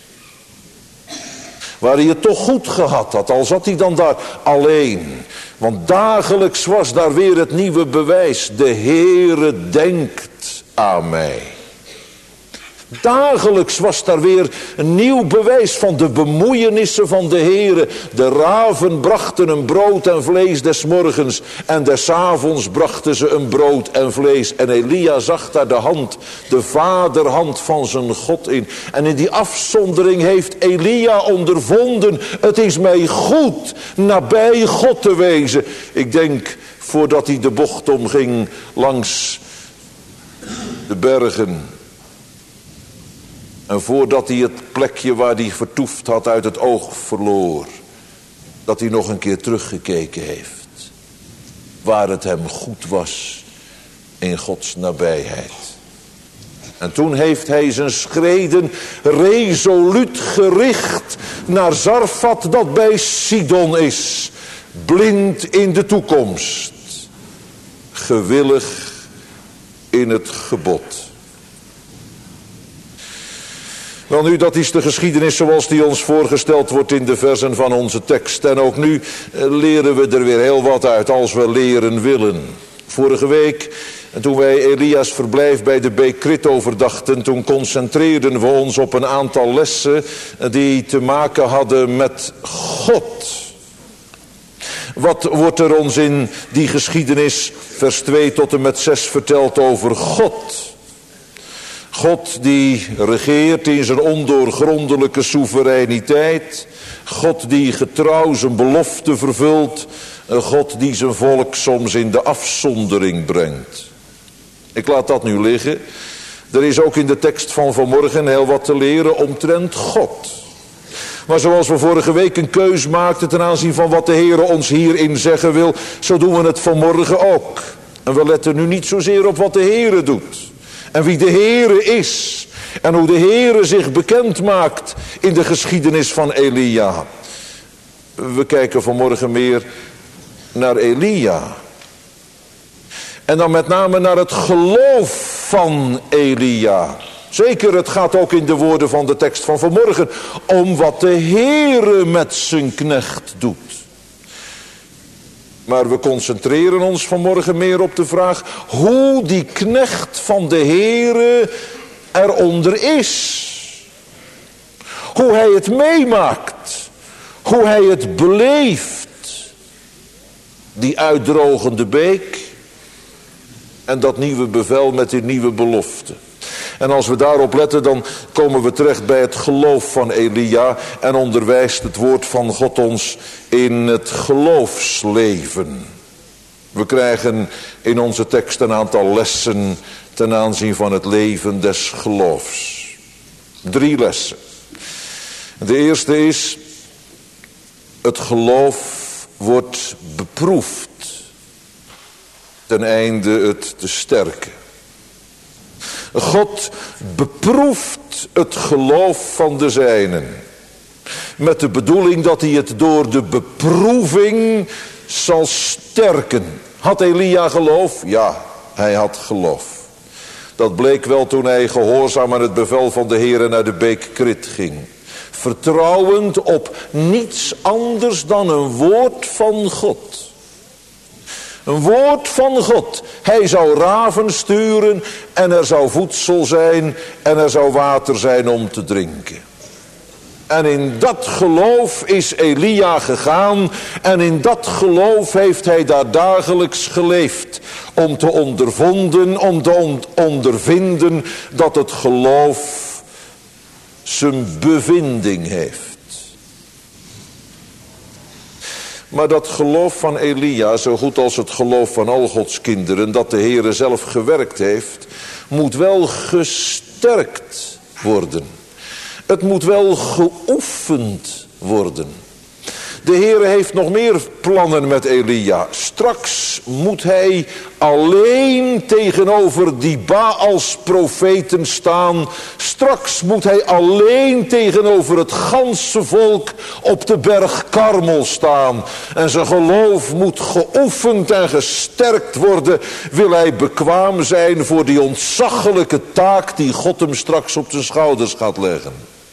S1: Waar hij het toch goed gehad had, al zat hij dan daar alleen. Want dagelijks was daar weer het nieuwe bewijs. De Heere denkt aan mij. Dagelijks was daar weer een nieuw bewijs van de bemoeienissen van de Heere. De raven brachten een brood en vlees des morgens. En des avonds brachten ze een brood en vlees. En Elia zag daar de hand, de vaderhand van zijn God in. En in die afzondering heeft Elia ondervonden. Het is mij goed nabij God te wezen. Ik denk voordat hij de bocht omging langs de bergen. En voordat hij het plekje waar hij vertoefd had uit het oog verloor. Dat hij nog een keer teruggekeken heeft. Waar het hem goed was in Gods nabijheid. En toen heeft hij zijn schreden resoluut gericht naar Zarfat dat bij Sidon is. Blind in de toekomst. Gewillig in het gebod. Wel nu, dat is de geschiedenis zoals die ons voorgesteld wordt in de versen van onze tekst. En ook nu leren we er weer heel wat uit als we leren willen. Vorige week, toen wij Elia's verblijf bij de Bekrit overdachten, toen concentreerden we ons op een aantal lessen die te maken hadden met God. Wat wordt er ons in die geschiedenis, vers 2 tot en met 6, verteld over God? God die regeert in zijn ondoorgrondelijke soevereiniteit. God die getrouw zijn belofte vervult. Een God die zijn volk soms in de afzondering brengt. Ik laat dat nu liggen. Er is ook in de tekst van vanmorgen heel wat te leren omtrent God. Maar zoals we vorige week een keus maakten ten aanzien van wat de Heer ons hierin zeggen wil, zo doen we het vanmorgen ook. En we letten nu niet zozeer op wat de Heer doet. En wie de Heer is. En hoe de Heer zich bekend maakt in de geschiedenis van Elia. We kijken vanmorgen meer naar Elia. En dan met name naar het geloof van Elia. Zeker, het gaat ook in de woorden van de tekst van vanmorgen om wat de Heere met zijn knecht doet. Maar we concentreren ons vanmorgen meer op de vraag hoe die knecht van de Heere eronder is. Hoe hij het meemaakt. Hoe hij het beleeft. Die uitdrogende beek. En dat nieuwe bevel met die nieuwe belofte. En als we daarop letten, dan komen we terecht bij het geloof van Elia. En onderwijst het woord van God ons in het geloofsleven. We krijgen in onze tekst een aantal lessen ten aanzien van het leven des geloofs. 3 lessen. De eerste is, het geloof wordt beproefd. Ten einde het te sterken. God beproeft het geloof van de zijnen. Met de bedoeling dat hij het door de beproeving zal sterken. Had Elia geloof? Ja, hij had geloof. Dat bleek wel toen hij gehoorzaam aan het bevel van de Heere naar de beek Krit ging. Vertrouwend op niets anders dan een woord van God. Een woord van God. Hij zou raven sturen en er zou voedsel zijn en er zou water zijn om te drinken. En in dat geloof is Elia gegaan en in dat geloof heeft hij daar dagelijks geleefd. Om te ondervinden dat het geloof zijn bevinding heeft. Maar dat geloof van Elia, zo goed als het geloof van al Gods kinderen, dat de Heere zelf gewerkt heeft, moet wel gesterkt worden. Het moet wel geoefend worden. De Heere heeft nog meer plannen met Elia. Straks moet hij alleen tegenover die Baals profeten staan. Straks moet hij alleen tegenover het ganse volk op de berg Karmel staan. En zijn geloof moet geoefend en gesterkt worden. Wil hij bekwaam zijn voor die ontzaglijke taak die God hem straks op zijn schouders gaat leggen.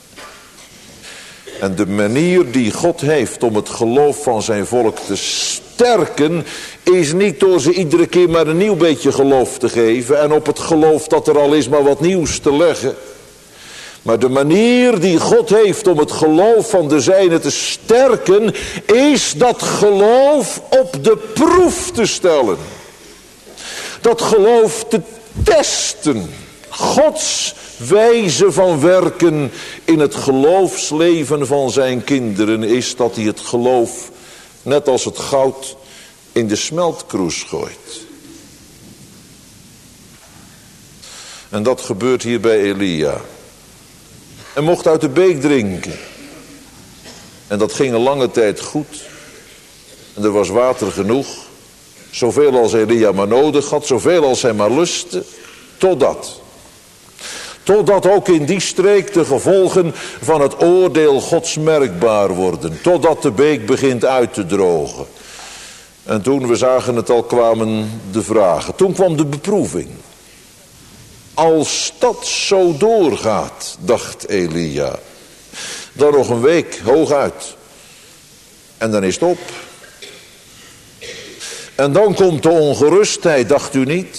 S1: En de manier die God heeft om het geloof van zijn volk te sterken, is niet door ze iedere keer maar een nieuw beetje geloof te geven en op het geloof dat er al is maar wat nieuws te leggen. Maar de manier die God heeft om het geloof van de zijnen te sterken, is dat geloof op de proef te stellen. Dat geloof te testen. Gods wijze van werken in het geloofsleven van zijn kinderen is dat hij het geloof, net als het goud, in de smeltkroes gooit. En dat gebeurt hier bij Elia. Hij mocht uit de beek drinken. En dat ging een lange tijd goed. En er was water genoeg. Zoveel als Elia maar nodig had, zoveel als hij maar lustte. Totdat ook in die streek de gevolgen van het oordeel Gods merkbaar worden. Totdat de beek begint uit te drogen. En toen, we zagen het al, kwamen de vragen. Toen kwam de beproeving. Als dat zo doorgaat, dacht Elia, dan nog een week, hooguit. En dan is het op. En dan komt de ongerustheid, dacht u niet?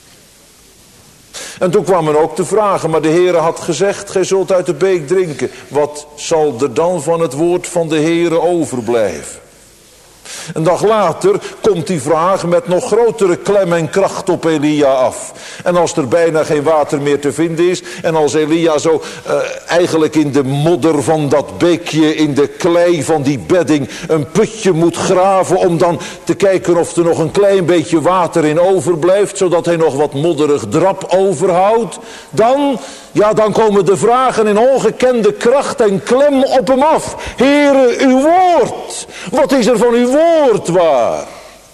S1: En toen kwamen ook de vragen, maar de Heere had gezegd, gij zult uit de beek drinken. Wat zal er dan van het woord van de Heere overblijven? Een dag later komt die vraag met nog grotere klem en kracht op Elia af. En als er bijna geen water meer te vinden is, en als Elia zo eigenlijk in de modder van dat beekje, in de klei van die bedding, een putje moet graven om dan te kijken of er nog een klein beetje water in overblijft, zodat hij nog wat modderig drap overhoudt, dan komen de vragen in ongekende kracht en klem op hem af. Heere, uw woord, wat is er van uw woord waar?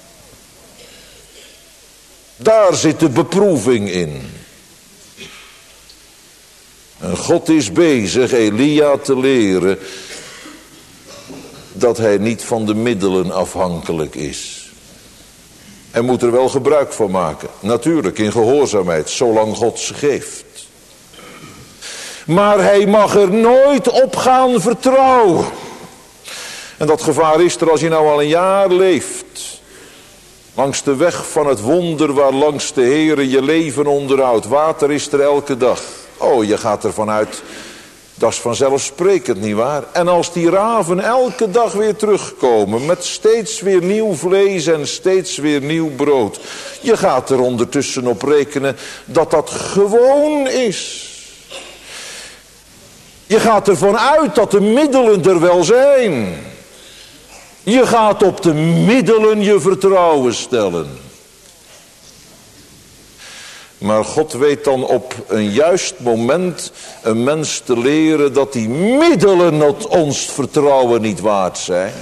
S1: Daar zit de beproeving in. En God is bezig Elia te leren dat hij niet van de middelen afhankelijk is. Hij moet er wel gebruik van maken. Natuurlijk in gehoorzaamheid, zolang God ze geeft. Maar hij mag er nooit op gaan vertrouwen. En dat gevaar is er als je nou al een jaar leeft. Langs de weg van het wonder waar langs de Heere je leven onderhoudt. Water is er elke dag. Oh, je gaat ervan uit, dat is vanzelfsprekend, nietwaar? En als die raven elke dag weer terugkomen met steeds weer nieuw vlees en steeds weer nieuw brood. Je gaat er ondertussen op rekenen dat dat gewoon is. Je gaat ervan uit dat de middelen er wel zijn. Je gaat op de middelen je vertrouwen stellen. Maar God weet dan op een juist moment een mens te leren dat die middelen ons vertrouwen niet waard zijn.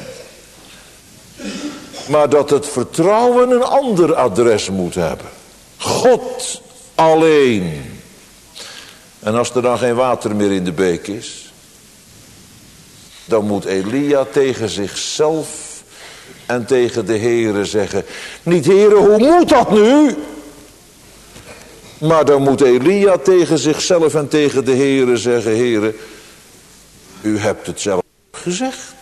S1: Maar dat het vertrouwen een ander adres moet hebben. God alleen. En als er dan geen water meer in de beek is, dan moet Elia tegen zichzelf en tegen de Heere zeggen, niet Heere, hoe moet dat nu? Maar dan moet Elia tegen zichzelf en tegen de Heere zeggen, Heere, u hebt het zelf gezegd.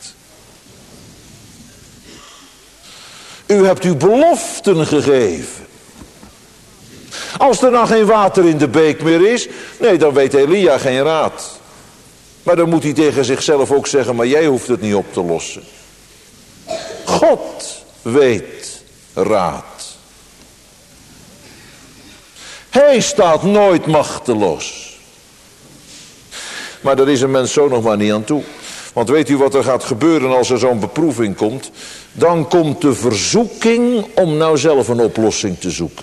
S1: U hebt uw beloften gegeven. Als er dan geen water in de beek meer is, nee, dan weet Elia geen raad. Maar dan moet hij tegen zichzelf ook zeggen, maar jij hoeft het niet op te lossen. God weet raad. Hij staat nooit machteloos. Maar daar is een mens zo nog maar niet aan toe. Want weet u wat er gaat gebeuren als er zo'n beproeving komt? Dan komt de verzoeking om nou zelf een oplossing te zoeken.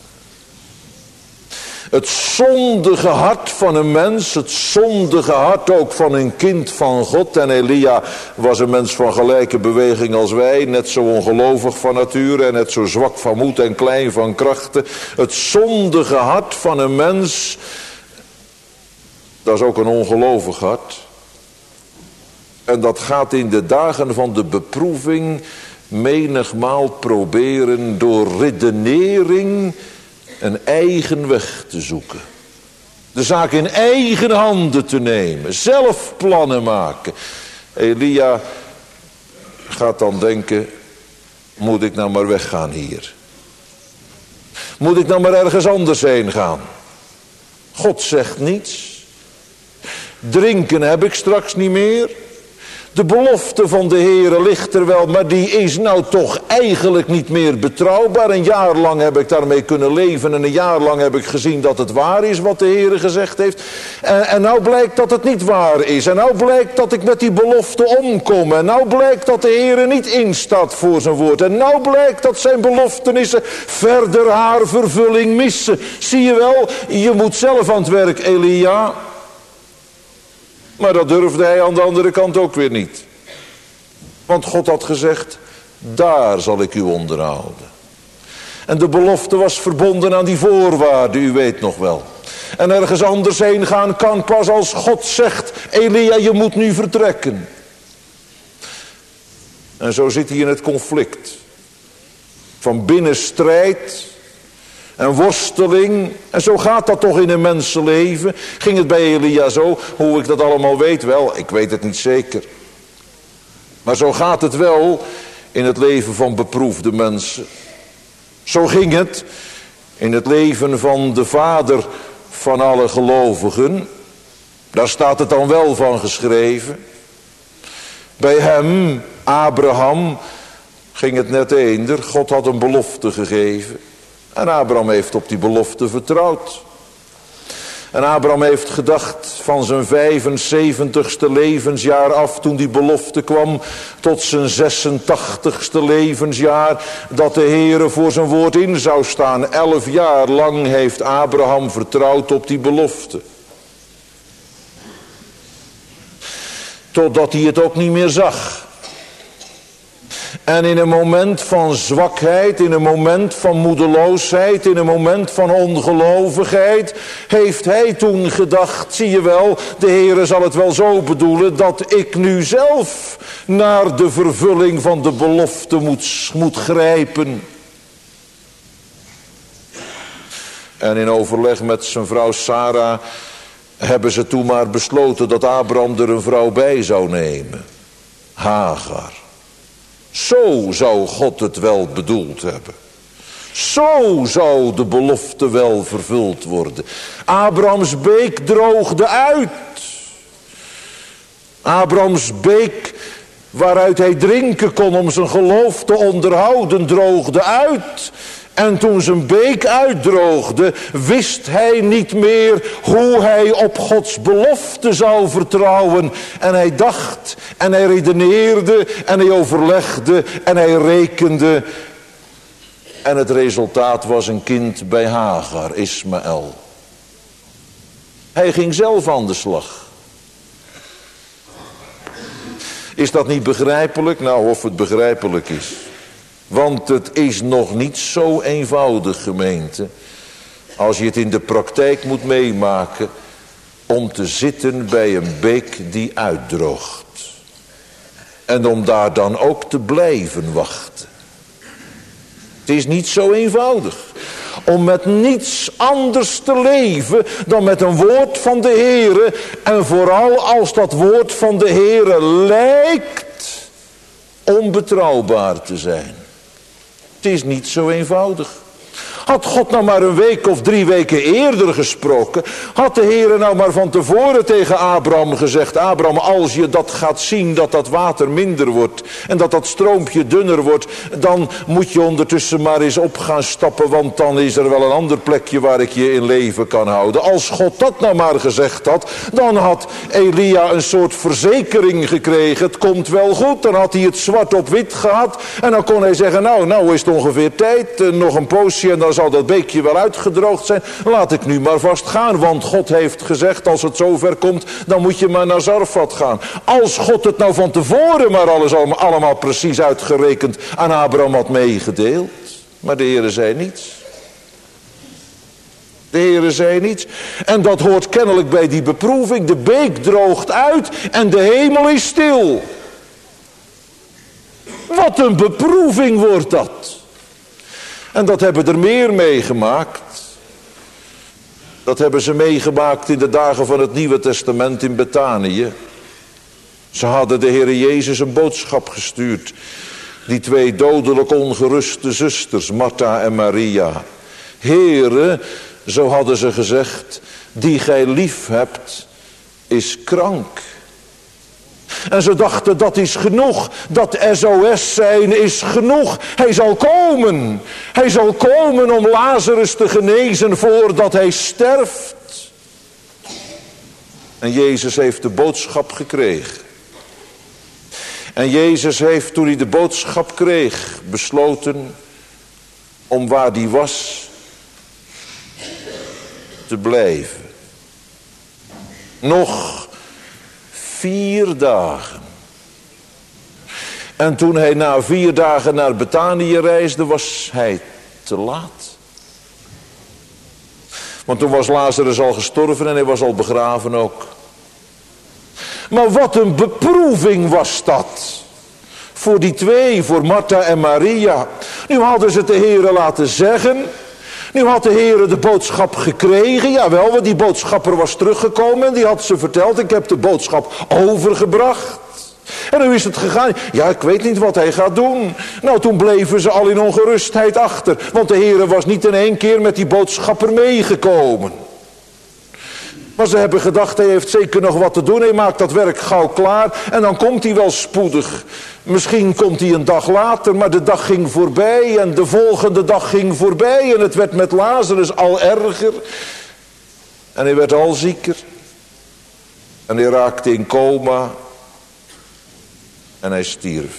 S1: Het zondige hart van een mens, het zondige hart ook van een kind van God. En Elia was een mens van gelijke beweging als wij, net zo ongelovig van nature en net zo zwak van moed en klein van krachten. Het zondige hart van een mens, dat is ook een ongelovig hart. En dat gaat in de dagen van de beproeving menigmaal proberen door redenering een eigen weg te zoeken. De zaak in eigen handen te nemen. Zelf plannen maken. Elia gaat dan denken, moet ik nou maar weggaan hier? Moet ik nou maar ergens anders heen gaan? God zegt niets. Drinken heb ik straks niet meer. De belofte van de Heere ligt er wel, maar die is nou toch eigenlijk niet meer betrouwbaar. Een jaar lang heb ik daarmee kunnen leven en een jaar lang heb ik gezien dat het waar is wat de Heere gezegd heeft. En nou blijkt dat het niet waar is. En nou blijkt dat ik met die belofte omkom. En nou blijkt dat de Heere niet instaat voor zijn woord. En nou blijkt dat zijn beloftenissen verder haar vervulling missen. Zie je wel, je moet zelf aan het werk, Elia. Maar dat durfde hij aan de andere kant ook weer niet. Want God had gezegd, daar zal ik u onderhouden. En de belofte was verbonden aan die voorwaarden, u weet nog wel. En ergens anders heen gaan kan pas als God zegt, Elia, je moet nu vertrekken. En zo zit hij in het conflict. Van binnen strijd en worsteling. En zo gaat dat toch in een mensenleven. Ging het bij Elia zo? Hoe ik dat allemaal weet? Wel, ik weet het niet zeker. Maar zo gaat het wel in het leven van beproefde mensen. Zo ging het in het leven van de vader van alle gelovigen. Daar staat het dan wel van geschreven. Bij hem, Abraham, ging het net eender. God had een belofte gegeven. En Abraham heeft op die belofte vertrouwd. En Abraham heeft gedacht van zijn 75ste levensjaar af, toen die belofte kwam, tot zijn 86ste levensjaar, dat de Heere voor zijn woord in zou staan. 11 jaar lang heeft Abraham vertrouwd op die belofte. Totdat hij het ook niet meer zag. En in een moment van zwakheid, in een moment van moedeloosheid, in een moment van ongelovigheid, heeft hij toen gedacht, zie je wel, de Heere zal het wel zo bedoelen dat ik nu zelf naar de vervulling van de belofte moet grijpen. En in overleg met zijn vrouw Sarah hebben ze toen maar besloten dat Abraham er een vrouw bij zou nemen. Hagar. Zo zou God het wel bedoeld hebben. Zo zou de belofte wel vervuld worden. Abrahams beek droogde uit. Abrahams beek waaruit hij drinken kon om zijn geloof te onderhouden, droogde uit. En toen zijn beek uitdroogde, wist hij niet meer hoe hij op Gods belofte zou vertrouwen. En hij dacht en hij redeneerde en hij overlegde en hij rekende. En het resultaat was een kind bij Hagar, Ismaël. Hij ging zelf aan de slag. Is dat niet begrijpelijk? Nou, of het begrijpelijk is. Want het is nog niet zo eenvoudig, gemeente, als je het in de praktijk moet meemaken, om te zitten bij een beek die uitdroogt. En om daar dan ook te blijven wachten. Het is niet zo eenvoudig om met niets anders te leven dan met een woord van de Heere. En vooral als dat woord van de Heere lijkt onbetrouwbaar te zijn. Het is niet zo eenvoudig. Had God nou maar een week of 3 weken eerder gesproken, had de Heere nou maar van tevoren tegen Abraham gezegd, Abraham, als je dat gaat zien, dat dat water minder wordt en dat dat stroompje dunner wordt, dan moet je ondertussen maar eens op gaan stappen, want dan is er wel een ander plekje waar ik je in leven kan houden. Als God dat nou maar gezegd had, dan had Elia een soort verzekering gekregen, het komt wel goed, dan had hij het zwart op wit gehad en dan kon hij zeggen, nou is het ongeveer tijd, nog een poosje en dan zal dat beekje wel uitgedroogd zijn. Laat ik nu maar vast gaan, want God heeft gezegd, als het zover komt, dan moet je maar naar Zarfat gaan. Als God het nou van tevoren maar alles allemaal precies uitgerekend aan Abraham had meegedeeld. Maar de Heere zei niets. De Heere zei niets. En dat hoort kennelijk bij die beproeving. De beek droogt uit en de hemel is stil. Wat een beproeving wordt dat. En dat hebben er meer meegemaakt. Dat hebben ze meegemaakt in de dagen van het Nieuwe Testament in Betanië. Ze hadden de Heere Jezus een boodschap gestuurd. Die 2 dodelijk ongeruste zusters, Martha en Maria. Heere, zo hadden ze gezegd, die gij lief hebt, is krank. En ze dachten, dat is genoeg. Dat SOS zijn is genoeg. Hij zal komen. Hij zal komen om Lazarus te genezen voordat hij sterft. En Jezus heeft de boodschap gekregen. En Jezus heeft, toen hij de boodschap kreeg, besloten om waar hij was te blijven. Nog 4 dagen. En toen hij na 4 dagen naar Betanië reisde, was hij te laat. Want toen was Lazarus al gestorven en hij was al begraven ook. Maar wat een beproeving was dat. Voor die 2, voor Martha en Maria. Nu hadden ze het de Heere laten zeggen. Nu had de Heere de boodschap gekregen. Jawel, want die boodschapper was teruggekomen en die had ze verteld. Ik heb de boodschap overgebracht. En nu is het gegaan. Ja, ik weet niet wat hij gaat doen. Nou, toen bleven ze al in ongerustheid achter. Want de Heere was niet in één keer met die boodschapper meegekomen. Maar ze hebben gedacht, hij heeft zeker nog wat te doen. Hij maakt dat werk gauw klaar en dan komt hij wel spoedig. Misschien komt hij een dag later, maar de dag ging voorbij en de volgende dag ging voorbij. En het werd met Lazarus al erger. En hij werd al zieker. En hij raakte in coma. En hij stierf.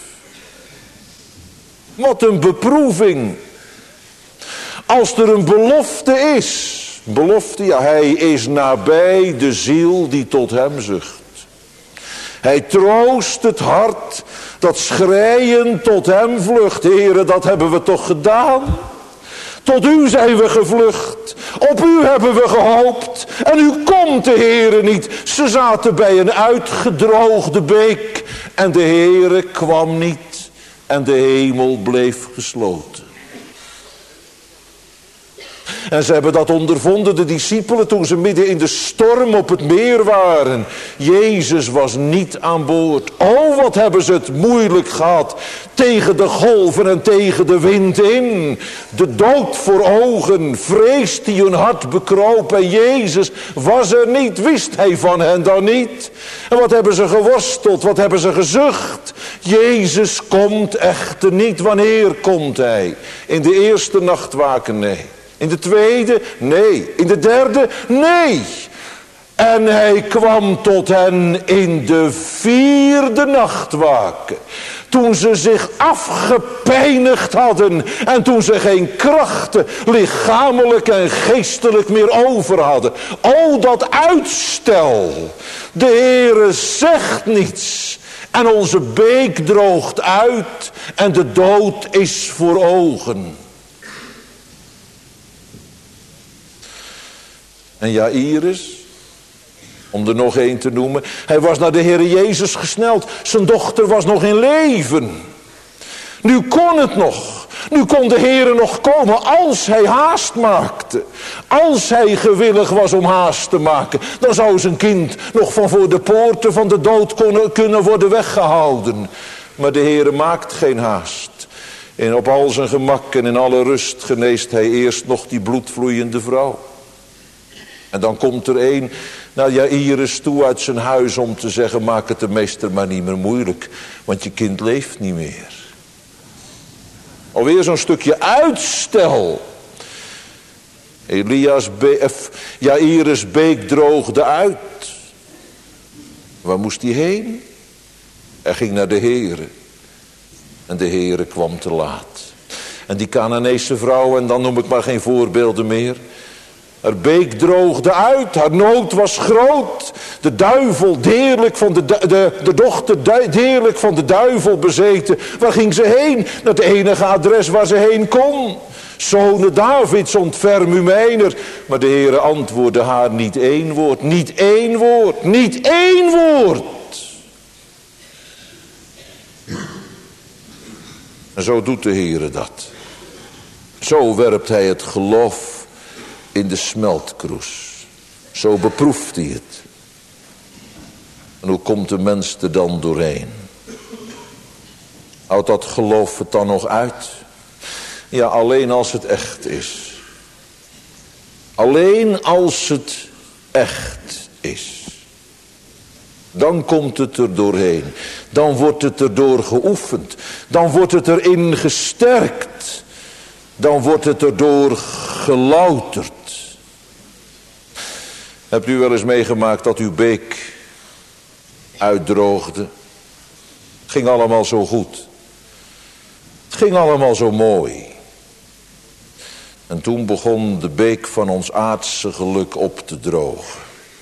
S1: Wat een beproeving. Als er een belofte is. Belofte, ja, hij is nabij de ziel die tot hem zucht. Hij troost het hart dat schreiend tot hem vlucht. Heere, dat hebben we toch gedaan? Tot u zijn we gevlucht. Op u hebben we gehoopt. En u komt de Heere niet. Ze zaten bij een uitgedroogde beek. En de Heere kwam niet. En de hemel bleef gesloten. En ze hebben dat ondervonden, de discipelen, toen ze midden in de storm op het meer waren. Jezus was niet aan boord. Oh, wat hebben ze het moeilijk gehad. Tegen de golven en tegen de wind in. De dood voor ogen, vrees die hun hart bekroop. En Jezus was er niet, wist hij van hen dan niet. En wat hebben ze geworsteld, wat hebben ze gezucht. Jezus komt echter niet. Wanneer komt hij? In de eerste nachtwaken? Nee. In de tweede? Nee. In de derde? Nee. En hij kwam tot hen in de vierde nachtwaken. Toen ze zich afgepijnigd hadden. En toen ze geen krachten, lichamelijk en geestelijk meer over hadden. O, dat uitstel. De Heere zegt niets. En onze beek droogt uit. En de dood is voor ogen. En Jairus, om er nog één te noemen, hij was naar de Heere Jezus gesneld. Zijn dochter was nog in leven. Nu kon het nog. Nu kon de Heere nog komen als hij haast maakte. Als hij gewillig was om haast te maken, dan zou zijn kind nog van voor de poorten van de dood kunnen worden weggehouden. Maar de Heere maakt geen haast. En op al zijn gemak en in alle rust geneest hij eerst nog die bloedvloeiende vrouw. En dan komt er een naar Jairus toe uit zijn huis om te zeggen, maak het de meester maar niet meer moeilijk, want je kind leeft niet meer. Alweer zo'n stukje uitstel. Jairus beek droogde uit. Waar moest hij heen? Hij ging naar de Heere. En de Heere kwam te laat. En die Kanaanese vrouw, en dan noem ik maar geen voorbeelden meer. Haar beek droogde uit, haar nood was groot. De duivel, deerlijk van de dochter, deerlijk van de duivel bezeten. Waar ging ze heen? Naar het enige adres waar ze heen kon. Zonen Davids, ontferm u mijner. Maar de Heere antwoordde haar niet één woord, niet één woord, niet één woord. En zo doet de Heere dat. Zo werpt hij het geloof in de smeltkroes. Zo beproeft hij het. En hoe komt de mens er dan doorheen? Houdt dat geloof het dan nog uit? Ja, alleen als het echt is. Alleen als het echt is. Dan komt het er doorheen. Dan wordt het erdoor geoefend. Dan wordt het erin gesterkt. Dan wordt het erdoor gelouterd. Hebt u wel eens meegemaakt dat uw beek uitdroogde? Het ging allemaal zo goed. Het ging allemaal zo mooi. En toen begon de beek van ons aardse geluk op te drogen.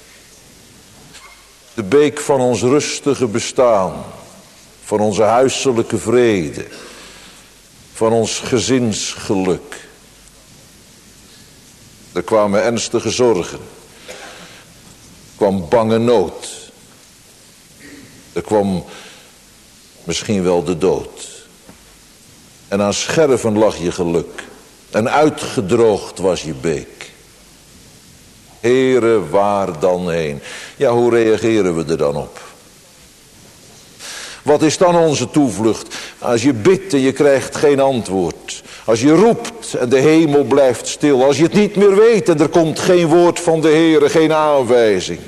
S1: De beek van ons rustige bestaan. Van onze huiselijke vrede. Van ons gezinsgeluk. Er kwamen ernstige zorgen. Er kwam bange nood. Er kwam misschien wel de dood. En aan scherven lag je geluk. En uitgedroogd was je beek. Heere, waar dan heen? Ja, hoe reageren we er dan op? Wat is dan onze toevlucht? Als je bidt en je krijgt geen antwoord. Als je roept en de hemel blijft stil. Als je het niet meer weet en er komt geen woord van de Heere, geen aanwijzing.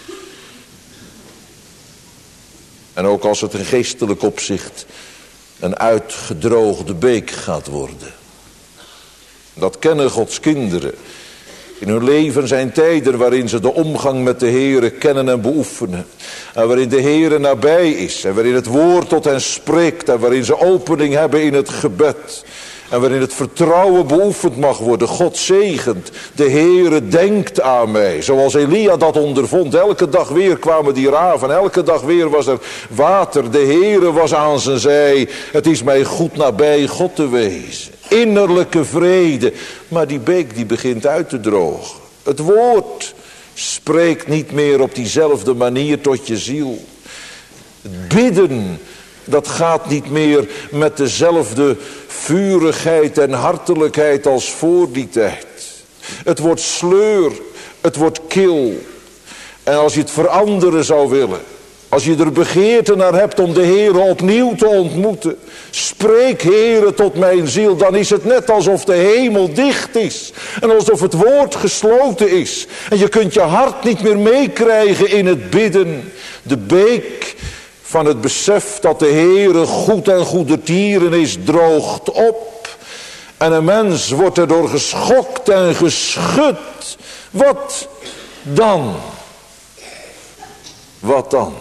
S1: En ook als het in geestelijk opzicht een uitgedroogde beek gaat worden. Dat kennen Gods kinderen. In hun leven zijn tijden waarin ze de omgang met de Heere kennen en beoefenen. En waarin de Heere nabij is. En waarin het woord tot hen spreekt. En waarin ze opening hebben in het gebed. En waarin het vertrouwen beoefend mag worden. God zegent. De Heere denkt aan mij. Zoals Elia dat ondervond. Elke dag weer kwamen die raven. Elke dag weer was er water. De Heere was aan zijn zij. Het is mij goed nabij God te wezen. Innerlijke vrede. Maar die beek die begint uit te drogen. Het woord spreekt niet meer op diezelfde manier tot je ziel. Het bidden, dat gaat niet meer met dezelfde vurigheid en hartelijkheid als voor die tijd. Het wordt sleur, het wordt kil. En als je het veranderen zou willen, als je er begeerte naar hebt om de Heere opnieuw te ontmoeten. Spreek, Heere, tot mijn ziel. Dan is het net alsof de hemel dicht is. En alsof het woord gesloten is. En je kunt je hart niet meer meekrijgen in het bidden. De beek van het besef dat de Heere goed en goedertieren is, droogt op. En een mens wordt erdoor geschokt en geschud. Wat dan? Wat dan?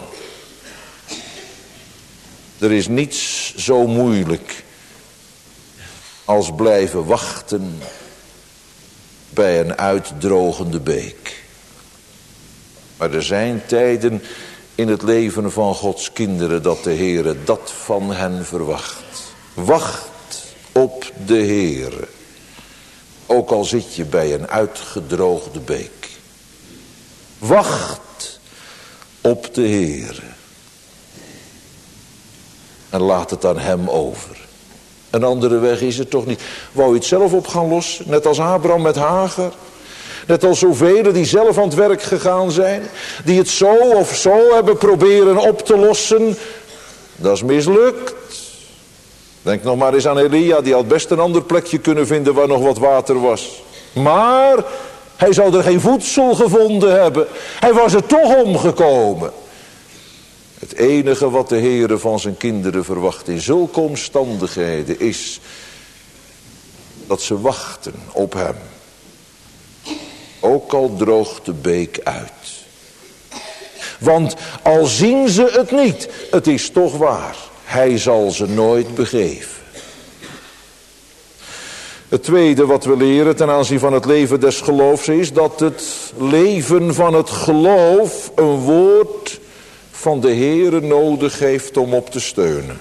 S1: Er is niets zo moeilijk als blijven wachten bij een uitdrogende beek. Maar er zijn tijden in het leven van Gods kinderen dat de Heere dat van hen verwacht. Wacht op de Heere. Ook al zit je bij een uitgedroogde beek. Wacht op de Heere. En laat het aan hem over. Een andere weg is het toch niet. Wou je het zelf op gaan lossen? Net als Abraham met Hagar. Net als zoveel die zelf aan het werk gegaan zijn. Die het zo of zo hebben proberen op te lossen. Dat is mislukt. Denk nog maar eens aan Elia. Die had best een ander plekje kunnen vinden waar nog wat water was. Maar hij zou er geen voedsel gevonden hebben. Hij was er toch omgekomen. Het enige wat de Heere van zijn kinderen verwacht in zulke omstandigheden is dat ze wachten op hem. Ook al droogt de beek uit. Want al zien ze het niet, het is toch waar. Hij zal ze nooit begeven. Het tweede wat we leren ten aanzien van het leven des geloofs is dat het leven van het geloof een woord van de Heere nodig heeft om op te steunen.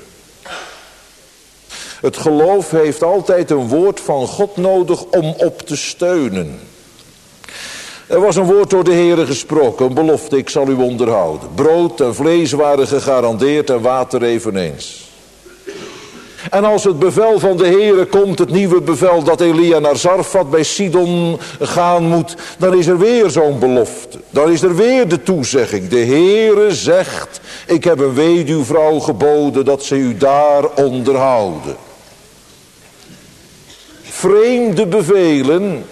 S1: Het geloof heeft altijd een woord van God nodig om op te steunen. Er was een woord door de Heere gesproken, een belofte, ik zal u onderhouden. Brood en vlees waren gegarandeerd en water eveneens. En als het bevel van de Heere komt, het nieuwe bevel dat Elia naar Zarfat bij Sidon gaan moet, dan is er weer zo'n belofte. Dan is er weer de toezegging. De Heere zegt, ik heb een weduwvrouw geboden dat ze u daar onderhouden. Vreemde bevelen,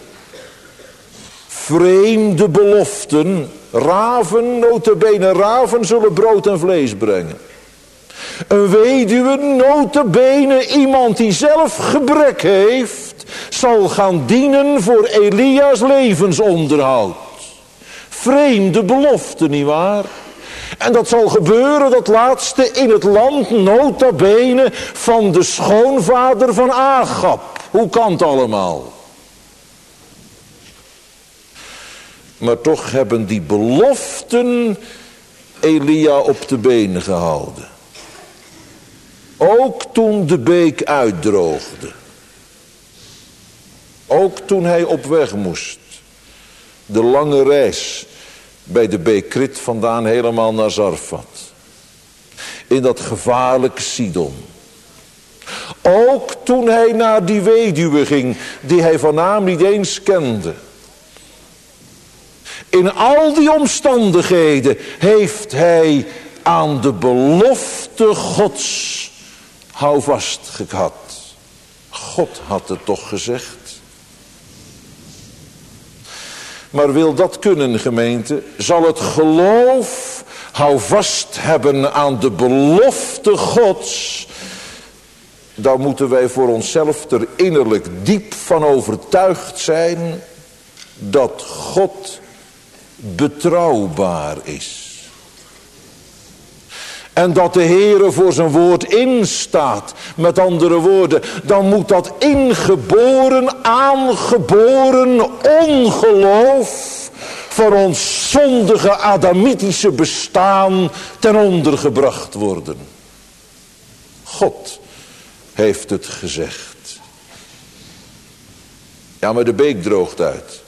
S1: vreemde beloften. Raven, nota bene raven, zullen brood en vlees brengen. Een weduwe, nota bene iemand die zelf gebrek heeft, zal gaan dienen voor Elia's levensonderhoud. Vreemde belofte, nietwaar? En dat zal gebeuren, dat laatste, in het land, nota bene, van de schoonvader van Agab. Hoe kan het allemaal? Maar toch hebben die beloften Elia op de benen gehouden. Ook toen de beek uitdroogde. Ook toen hij op weg moest. De lange reis bij de beek Krit vandaan helemaal naar Zarfat. In dat gevaarlijke Sidon. Ook toen hij naar die weduwe ging die hij van naam niet eens kende. In al die omstandigheden heeft hij aan de belofte Gods houvast gehad. God had het toch gezegd. Maar wil dat kunnen, gemeente, zal het geloof houvast hebben aan de belofte Gods, dan moeten wij voor onszelf er innerlijk diep van overtuigd zijn dat God betrouwbaar is. En dat de Heere voor zijn woord instaat. Met andere woorden, dan moet dat ingeboren, aangeboren ongeloof voor ons zondige adamitische bestaan ten onder gebracht worden. God heeft het gezegd. Ja, maar de beek droogt uit.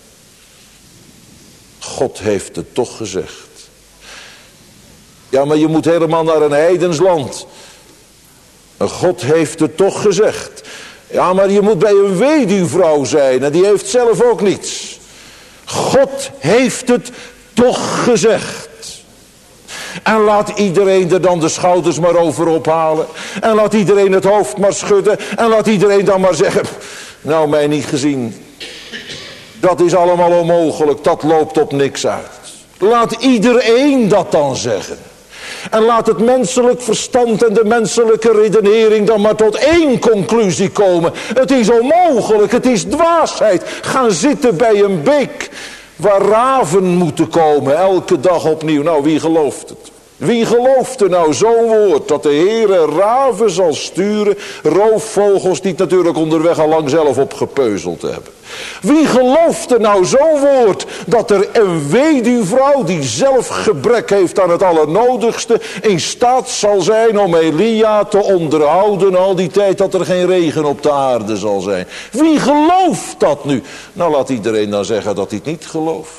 S1: God heeft het toch gezegd. Ja, maar je moet helemaal naar een heidens land. God heeft het toch gezegd. Ja, maar je moet bij een weduwvrouw zijn en die heeft zelf ook niets. God heeft het toch gezegd. En laat iedereen er dan de schouders maar over ophalen. En laat iedereen het hoofd maar schudden. En laat iedereen dan maar zeggen, nou, mij niet gezien. Dat is allemaal onmogelijk, dat loopt op niks uit. Laat iedereen dat dan zeggen. En laat het menselijk verstand en de menselijke redenering dan maar tot één conclusie komen. Het is onmogelijk, het is dwaasheid. Gaan zitten bij een beek waar raven moeten komen, elke dag opnieuw. Nou, wie gelooft het? Wie gelooft er nou zo'n woord, dat de Heere raven zal sturen, roofvogels die het natuurlijk onderweg al lang zelf opgepeuzeld hebben. Wie gelooft er nou zo'n woord, dat er een weduwvrouw die zelf gebrek heeft aan het allernodigste, in staat zal zijn om Elia te onderhouden al die tijd dat er geen regen op de aarde zal zijn. Wie gelooft dat nu? Nou, laat iedereen dan zeggen dat hij het niet gelooft.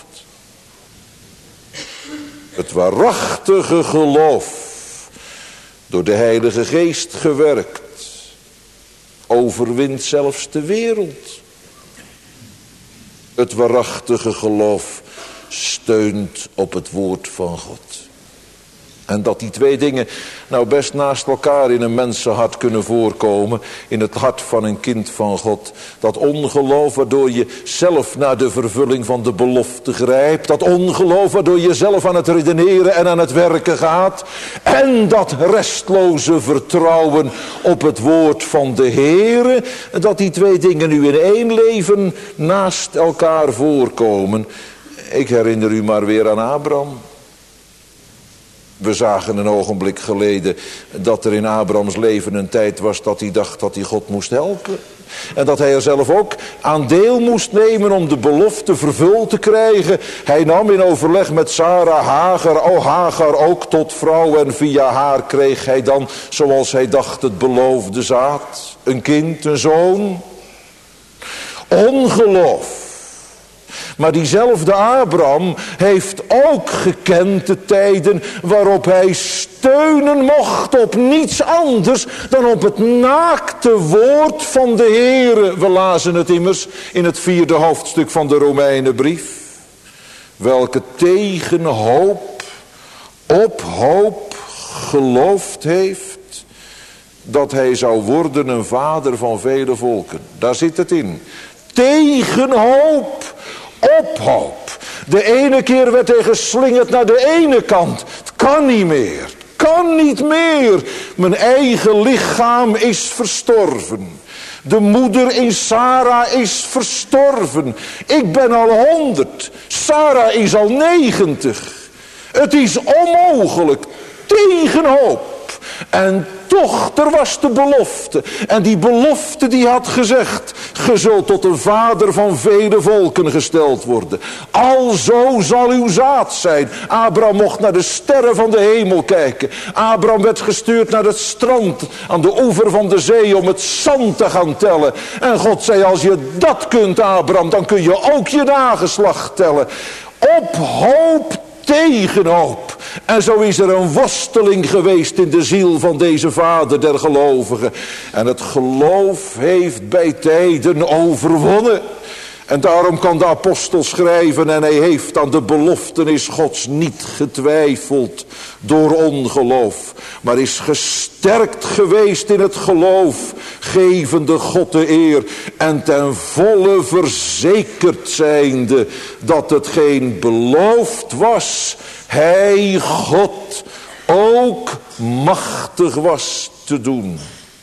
S1: Het waarachtige geloof, door de Heilige Geest gewerkt, overwint zelfs de wereld. Het waarachtige geloof steunt op het woord van God. En dat die twee dingen nou best naast elkaar in een mensenhart kunnen voorkomen. In het hart van een kind van God. Dat ongeloof waardoor je zelf naar de vervulling van de belofte grijpt. Dat ongeloof waardoor je zelf aan het redeneren en aan het werken gaat. En dat restloze vertrouwen op het woord van de Heere. Dat die twee dingen nu in één leven naast elkaar voorkomen. Ik herinner u maar weer aan Abraham. We zagen een ogenblik geleden dat er in Abrahams leven een tijd was dat hij dacht dat hij God moest helpen. En dat hij er zelf ook aan deel moest nemen om de belofte vervuld te krijgen. Hij nam in overleg met Sarah Hagar ook tot vrouw. En via haar kreeg hij dan, zoals hij dacht, het beloofde zaad. Een kind, een zoon. Ongeloof. Maar diezelfde Abraham heeft ook gekend de tijden waarop hij steunen mocht op niets anders dan op het naakte woord van de Heere. We lazen het immers in het 4e hoofdstuk van de Romeinenbrief. Welke tegen hoop op hoop geloofd heeft dat hij zou worden een vader van vele volken. Daar zit het in. Tegen hoop op hoop. De ene keer werd hij geslingerd naar de ene kant. Het kan niet meer. Kan niet meer. Mijn eigen lichaam is verstorven. De moeder in Sarah is verstorven. Ik ben al 100. Sarah is al 90. Het is onmogelijk. Tegen hoop. En toch, er was de belofte. En die belofte die had gezegd: ge zult tot een vader van vele volken gesteld worden. Alzo zal uw zaad zijn. Abraham mocht naar de sterren van de hemel kijken. Abraham werd gestuurd naar het strand aan de oever van de zee om het zand te gaan tellen. En God zei: als je dat kunt, Abraham, dan kun je ook je nageslacht tellen. Op hoop tegen hoop. En zo is er een worsteling geweest in de ziel van deze vader der gelovigen. En het geloof heeft bij tijden overwonnen. En daarom kan de apostel schrijven: en hij heeft aan de beloftenis Gods niet getwijfeld door ongeloof, maar is gesterkt geweest in het geloof, gevende God de eer en ten volle verzekerd zijnde dat hetgeen beloofd was, hij, God, ook machtig was te doen.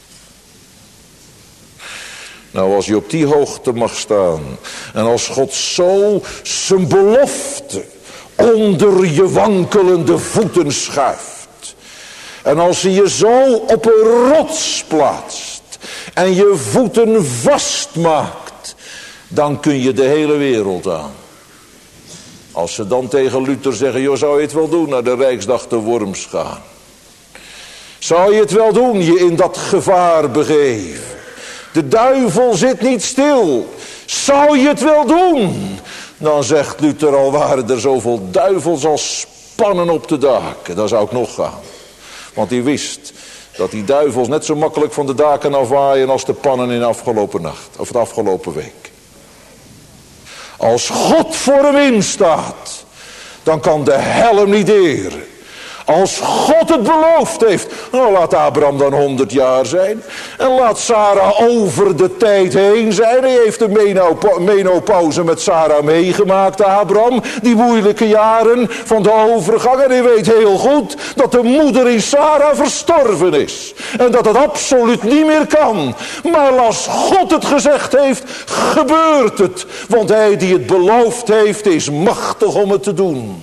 S1: Nou, als je op die hoogte mag staan en als God zo zijn belofte onder je wankelende voeten schuift, en als hij je zo op een rots plaatst en je voeten vastmaakt, dan kun je de hele wereld aan. Als ze dan tegen Luther zeggen: joh, zou je het wel doen naar de Rijksdag te Worms gaan? Zou je het wel doen, je in dat gevaar begeven? De duivel zit niet stil. Zou je het wel doen? Dan zegt Luther: al waren er zoveel duivels als spannen op de daken, dan zou ik nog gaan. Want hij wist dat die duivels net zo makkelijk van de daken afwaaien als de pannen in de afgelopen nacht, of de afgelopen week. Als God voor hem instaat, dan kan de hel hem niet eren. Als God het beloofd heeft, nou laat Abraham dan 100 jaar zijn. En laat Sarah over de tijd heen zijn. Hij heeft de menopauze met Sarah meegemaakt, Abraham. Die moeilijke jaren van de overgang. En hij weet heel goed dat de moeder in Sarah verstorven is. En dat het absoluut niet meer kan. Maar als God het gezegd heeft, gebeurt het. Want hij die het beloofd heeft, is machtig om het te doen.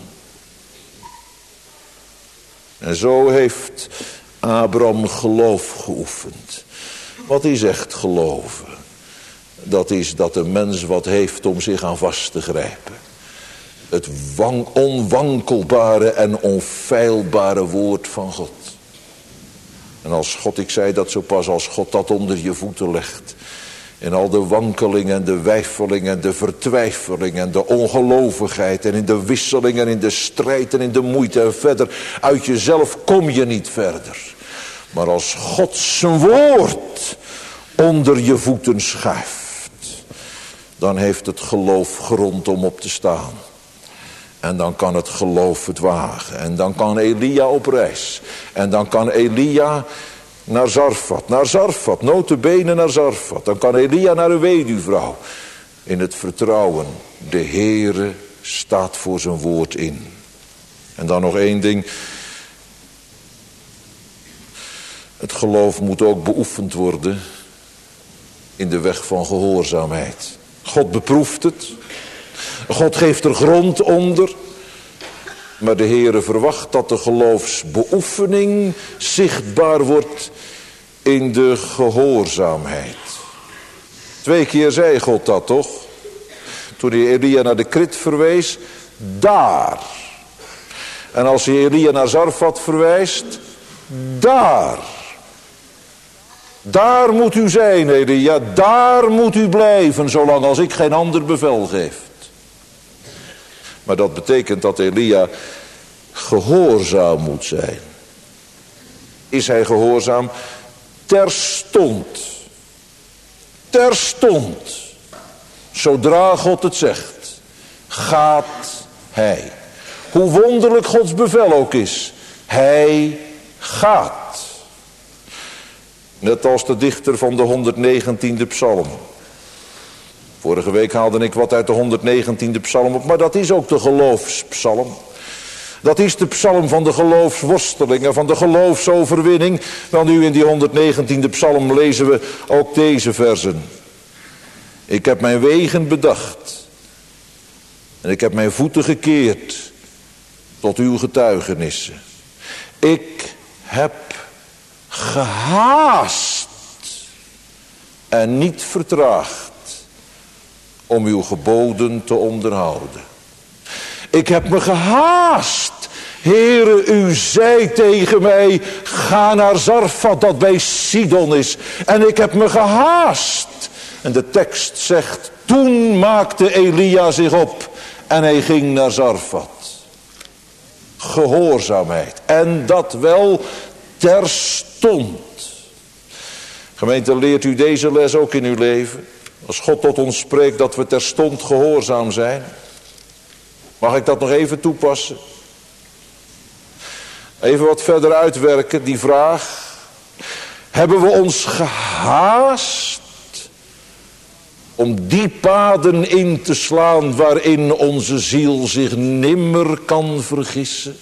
S1: En zo heeft Abraham geloof geoefend. Wat is echt geloven? Dat is dat een mens wat heeft om zich aan vast te grijpen. Het onwankelbare en onfeilbare woord van God. En als God, ik zei dat zo pas, als God dat onder je voeten legt, in al de wankeling en de weifeling en de vertwijfeling en de ongelovigheid en in de wisseling en in de strijd en in de moeite en verder. Uit jezelf kom je niet verder. Maar als God zijn woord onder je voeten schuift, dan heeft het geloof grond om op te staan. En dan kan het geloof het wagen. En dan kan Elia op reis. En dan kan Elia naar Zarfat, nota bene naar Zarfat. Dan kan Elia naar een weduwvrouw. In het vertrouwen, de Heere staat voor zijn woord in. En dan nog één ding. Het geloof moet ook beoefend worden in de weg van gehoorzaamheid. God beproeft het. God geeft er grond onder. Maar de Heere verwacht dat de geloofsbeoefening zichtbaar wordt in de gehoorzaamheid. 2 keer zei God dat toch? Toen hij Elia naar de Krit verwees, daar. En als hij Elia naar Zarfat verwijst, daar. Daar moet u zijn, Elia, daar moet u blijven, zolang als ik geen ander bevel geef. Maar dat betekent dat Elia gehoorzaam moet zijn. Is hij gehoorzaam? Terstond. Terstond. Zodra God het zegt, gaat hij. Hoe wonderlijk Gods bevel ook is. Hij gaat. Net als de dichter van de 119e psalm. Vorige week haalde ik wat uit de 119e psalm op, maar dat is ook de geloofspsalm. Dat is de psalm van de geloofsworsteling en van de geloofsoverwinning. Wel nu in die 119e psalm lezen we ook deze versen. Ik heb mijn wegen bedacht en ik heb mijn voeten gekeerd tot uw getuigenissen. Ik heb gehaast en niet vertraagd om uw geboden te onderhouden. Ik heb me gehaast. Heere, u zei tegen mij, ga naar Zarfat dat bij Sidon is. En ik heb me gehaast. En de tekst zegt, toen maakte Elia zich op en hij ging naar Zarfat. Gehoorzaamheid. En dat wel terstond. Gemeente, leert u deze les ook in uw leven? Als God tot ons spreekt dat we terstond gehoorzaam zijn. Mag ik dat nog even toepassen? Even wat verder uitwerken, die vraag. Hebben we ons gehaast om die paden in te slaan waarin onze ziel zich nimmer kan vergissen?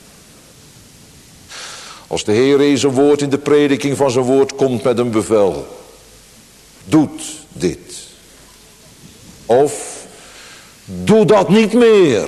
S1: Als de Heer in zijn woord, in de prediking van zijn woord komt met een bevel. Doet dit. Of doe dat niet meer.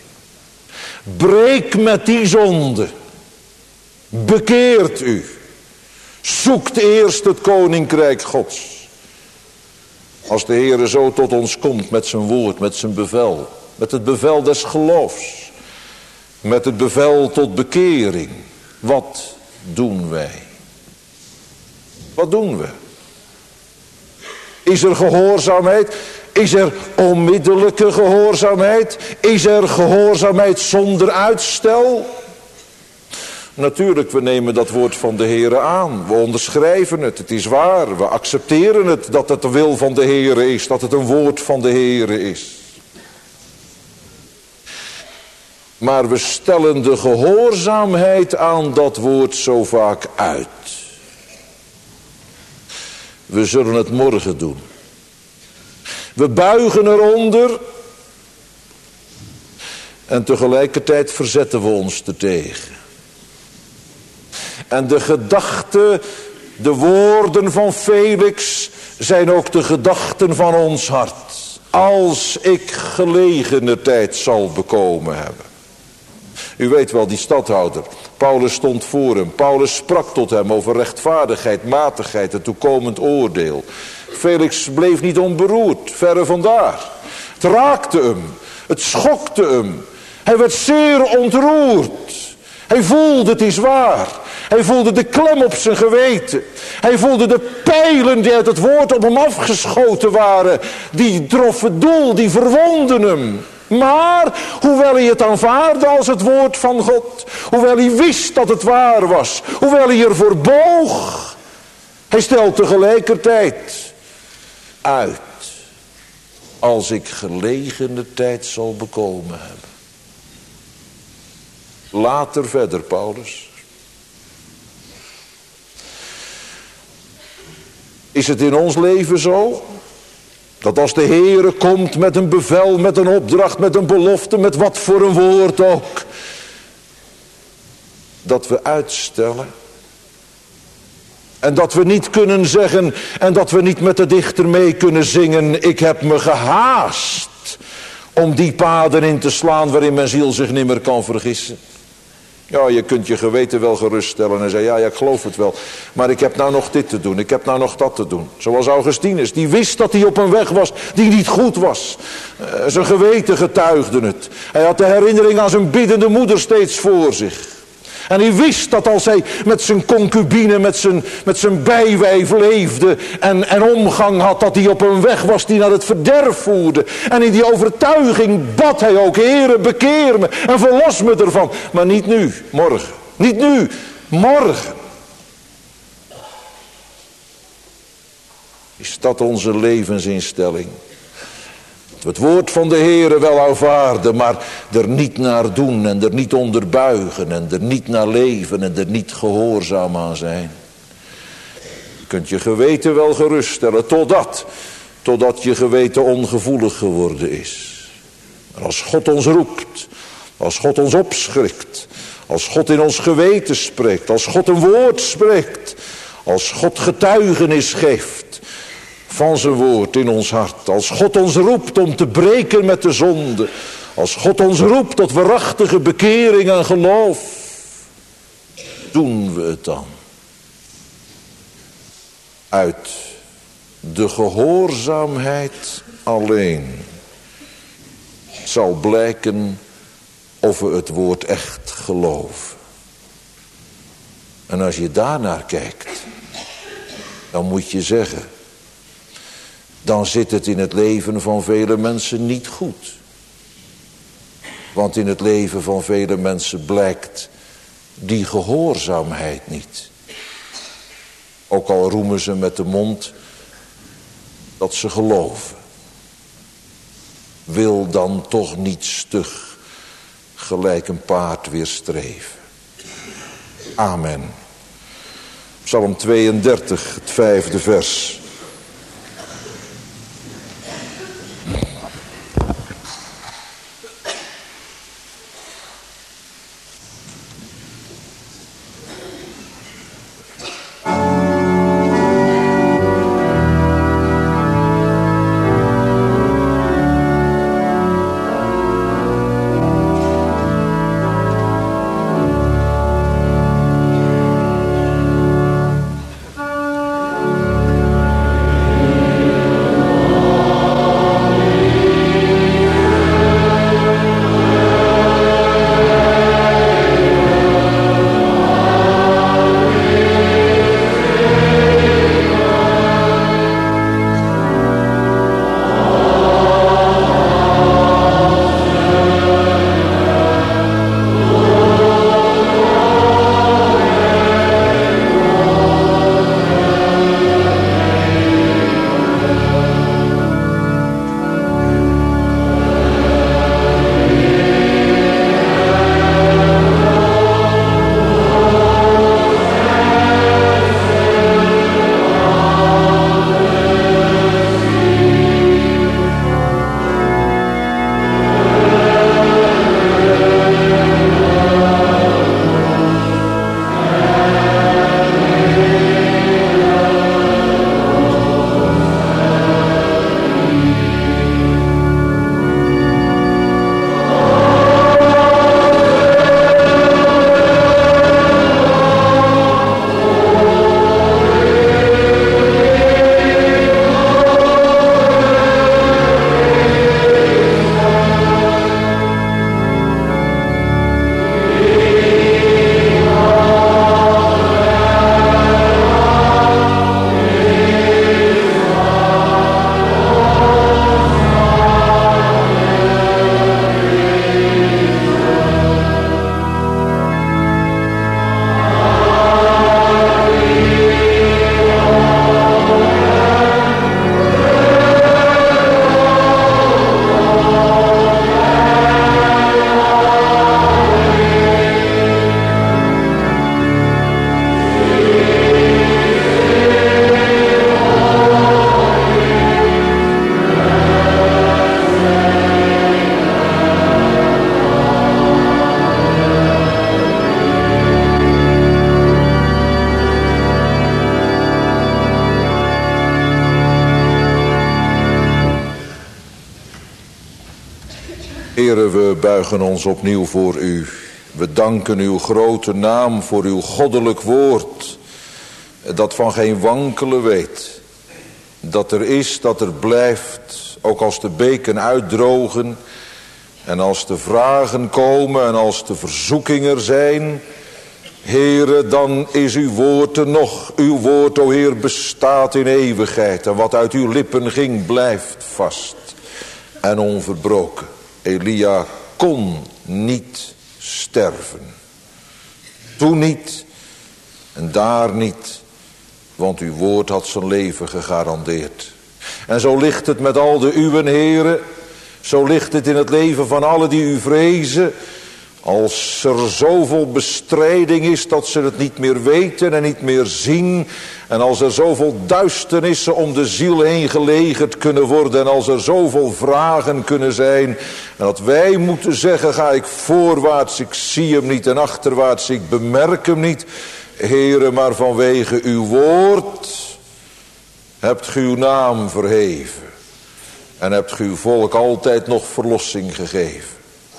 S1: Breek met die zonde. Bekeert u. Zoekt eerst het koninkrijk Gods. Als de Heer zo tot ons komt met zijn woord, met zijn bevel. Met het bevel des geloofs. Met het bevel tot bekering. Wat doen wij? Wat doen we? Is er gehoorzaamheid? Is er onmiddellijke gehoorzaamheid? Is er gehoorzaamheid zonder uitstel? Natuurlijk, we nemen dat woord van de Heere aan. We onderschrijven het. Het is waar. We accepteren het dat het de wil van de Heere is. Dat het een woord van de Heere is. Maar we stellen de gehoorzaamheid aan dat woord zo vaak uit. We zullen het morgen doen. We buigen eronder. En tegelijkertijd verzetten we ons ertegen. En de gedachten, de woorden van Felix zijn ook de gedachten van ons hart. Als ik gelegene tijd zal bekomen hebben. U weet wel, die stadhouder. Paulus stond voor hem. Paulus sprak tot hem over rechtvaardigheid, matigheid en toekomend oordeel. Felix bleef niet onberoerd, verre vandaar. Het raakte hem. Het schokte hem. Hij werd zeer ontroerd. Hij voelde het is waar. Hij voelde de klem op zijn geweten. Hij voelde de pijlen die uit het woord op hem afgeschoten waren. Die troffen doel, die verwonden hem. Maar, hoewel hij het aanvaarde als het woord van God. Hoewel hij wist dat het waar was. Hoewel hij ervoor boog. Hij stelt tegelijkertijd uit. Als ik gelegene tijd zal bekomen hebben. Later verder, Paulus. Is het in ons leven zo? Dat als de Heere komt met een bevel, met een opdracht, met een belofte, met wat voor een woord ook. Dat we uitstellen. En dat we niet kunnen zeggen en dat we niet met de dichter mee kunnen zingen. Ik heb me gehaast om die paden in te slaan waarin mijn ziel zich nimmer kan vergissen. Ja, je kunt je geweten wel geruststellen en zeggen, ja, ik geloof het wel. Maar ik heb nou nog dit te doen, ik heb nou nog dat te doen. Zoals Augustinus, die wist dat hij op een weg was die niet goed was. Zijn geweten getuigde het. Hij had de herinnering aan zijn biddende moeder steeds voor zich. En hij wist dat als hij met zijn concubine, met zijn bijwijf leefde en omgang had, dat hij op een weg was die naar het verderf voerde. En in die overtuiging bad hij ook, Heere, bekeer me en verlos me ervan. Maar niet nu, morgen. Niet nu, morgen. Is dat onze levensinstelling? Het woord van de Heere wel aanvaarden, maar er niet naar doen en er niet onder buigen en er niet naar leven en er niet gehoorzaam aan zijn. Je kunt je geweten wel geruststellen totdat je geweten ongevoelig geworden is. Maar als God ons roept, als God ons opschrikt, als God in ons geweten spreekt, als God een woord spreekt, als God getuigenis geeft van zijn woord in ons hart. Als God ons roept om te breken met de zonde. Als God ons roept tot waarachtige bekering en geloof. Doen we het dan. Uit de gehoorzaamheid alleen zal blijken of we het woord echt geloven. En als je daarnaar kijkt, dan moet je zeggen, dan zit het in het leven van vele mensen niet goed. Want in het leven van vele mensen blijkt die gehoorzaamheid niet. Ook al roemen ze met de mond dat ze geloven. Wil dan toch niet stug gelijk een paard weerstreven. Amen. Psalm 32, het 5e vers. Heere, we buigen ons opnieuw voor u. We danken uw grote naam voor uw goddelijk woord, dat van geen wankelen weet. Dat er is, dat er blijft, ook als de beken uitdrogen en als de vragen komen en als de verzoekingen er zijn. Heere, dan is uw woord er nog. Uw woord, o Heer, bestaat in eeuwigheid. En wat uit uw lippen ging, blijft vast en onverbroken. Elia kon niet sterven. Toen niet en daar niet, want uw woord had zijn leven gegarandeerd. En zo ligt het met al de uwen, Heere. Zo ligt het in het leven van allen die u vrezen. Als er zoveel bestrijding is dat ze het niet meer weten en niet meer zien. En als er zoveel duisternissen om de ziel heen gelegerd kunnen worden. En als er zoveel vragen kunnen zijn. En dat wij moeten zeggen, ga ik voorwaarts, ik zie hem niet. En achterwaarts, ik bemerk hem niet. Heere, maar vanwege uw woord hebt ge uw naam verheven. En hebt ge uw volk altijd nog verlossing gegeven.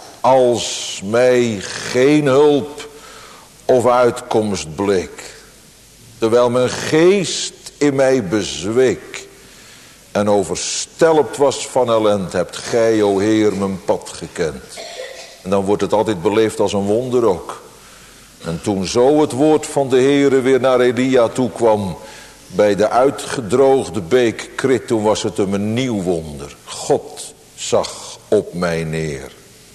S1: Als mij geen hulp of uitkomst bleek. Terwijl mijn geest in mij bezweek. En overstelpt was van ellende. Hebt gij, o Heer, mijn pad gekend. En dan wordt het altijd beleefd als een wonder ook. En toen zo het woord van de Heere weer naar Elia toekwam. Bij de uitgedroogde beek Krit. Toen was het hem een nieuw wonder. God zag op mij neer.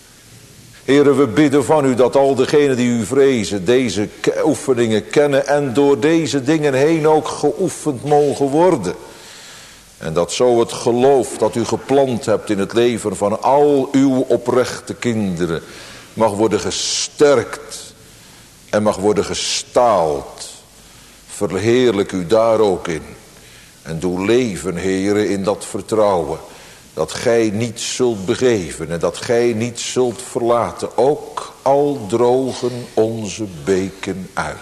S1: Heere, we bidden van u dat al degenen die u vrezen deze oefeningen kennen en door deze dingen heen ook geoefend mogen worden. En dat zo het geloof dat u geplant hebt in het leven van al uw oprechte kinderen mag worden gesterkt en mag worden gestaald. Verheerlijk u daar ook in. En doe leven, Heere, in dat vertrouwen. Dat gij niet zult begeven en dat gij niet zult verlaten. Ook al drogen onze beken uit.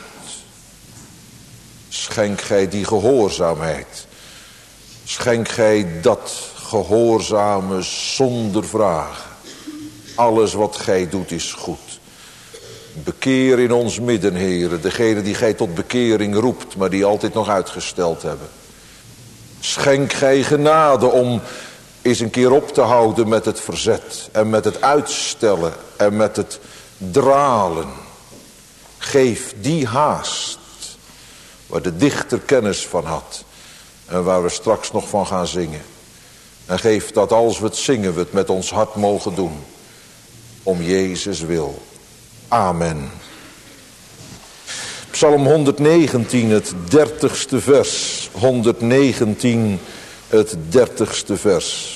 S1: Schenk gij die gehoorzaamheid. Schenk gij dat gehoorzame zonder vragen. Alles wat gij doet is goed. Bekeer in ons midden, Heere, degene die gij tot bekering roept, maar die altijd nog uitgesteld hebben. Schenk gij genade om eens een keer op te houden met het verzet en met het uitstellen en met het dralen. Geef die haast waar de dichter kennis van had en waar we straks nog van gaan zingen. En geef dat als we het zingen, we het met ons hart mogen doen. Om Jezus wil. Amen. Psalm 119, het 30ste vers. 119, het 30ste vers.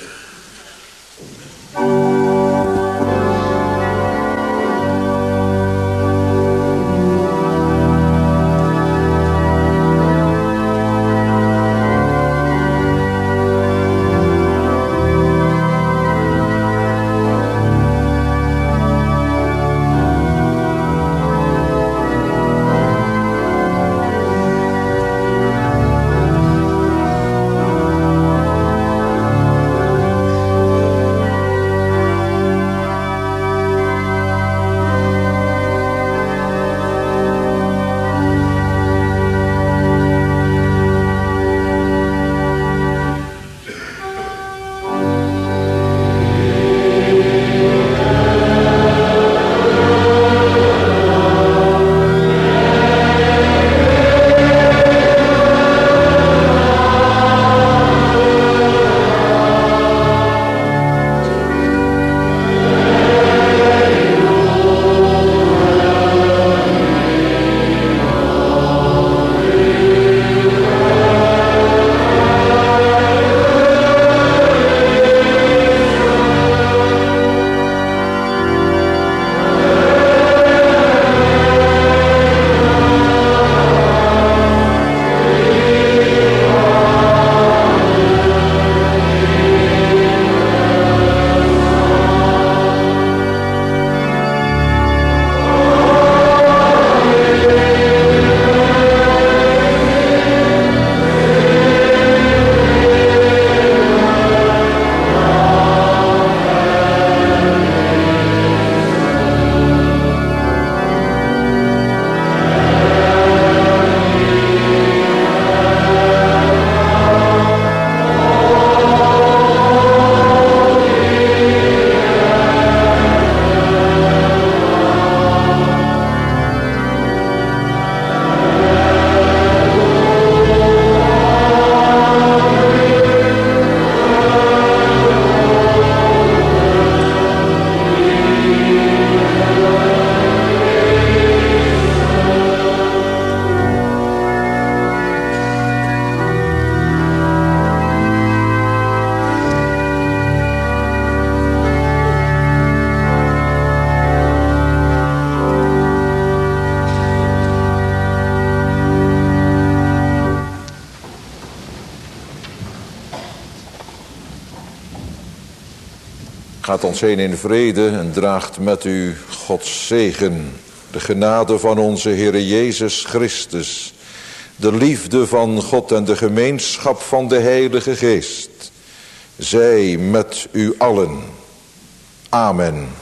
S1: Gaat ons heen in vrede en draagt met u Gods zegen. De genade van onze Heere Jezus Christus. De liefde van God en de gemeenschap van de Heilige Geest. Zij met u allen. Amen.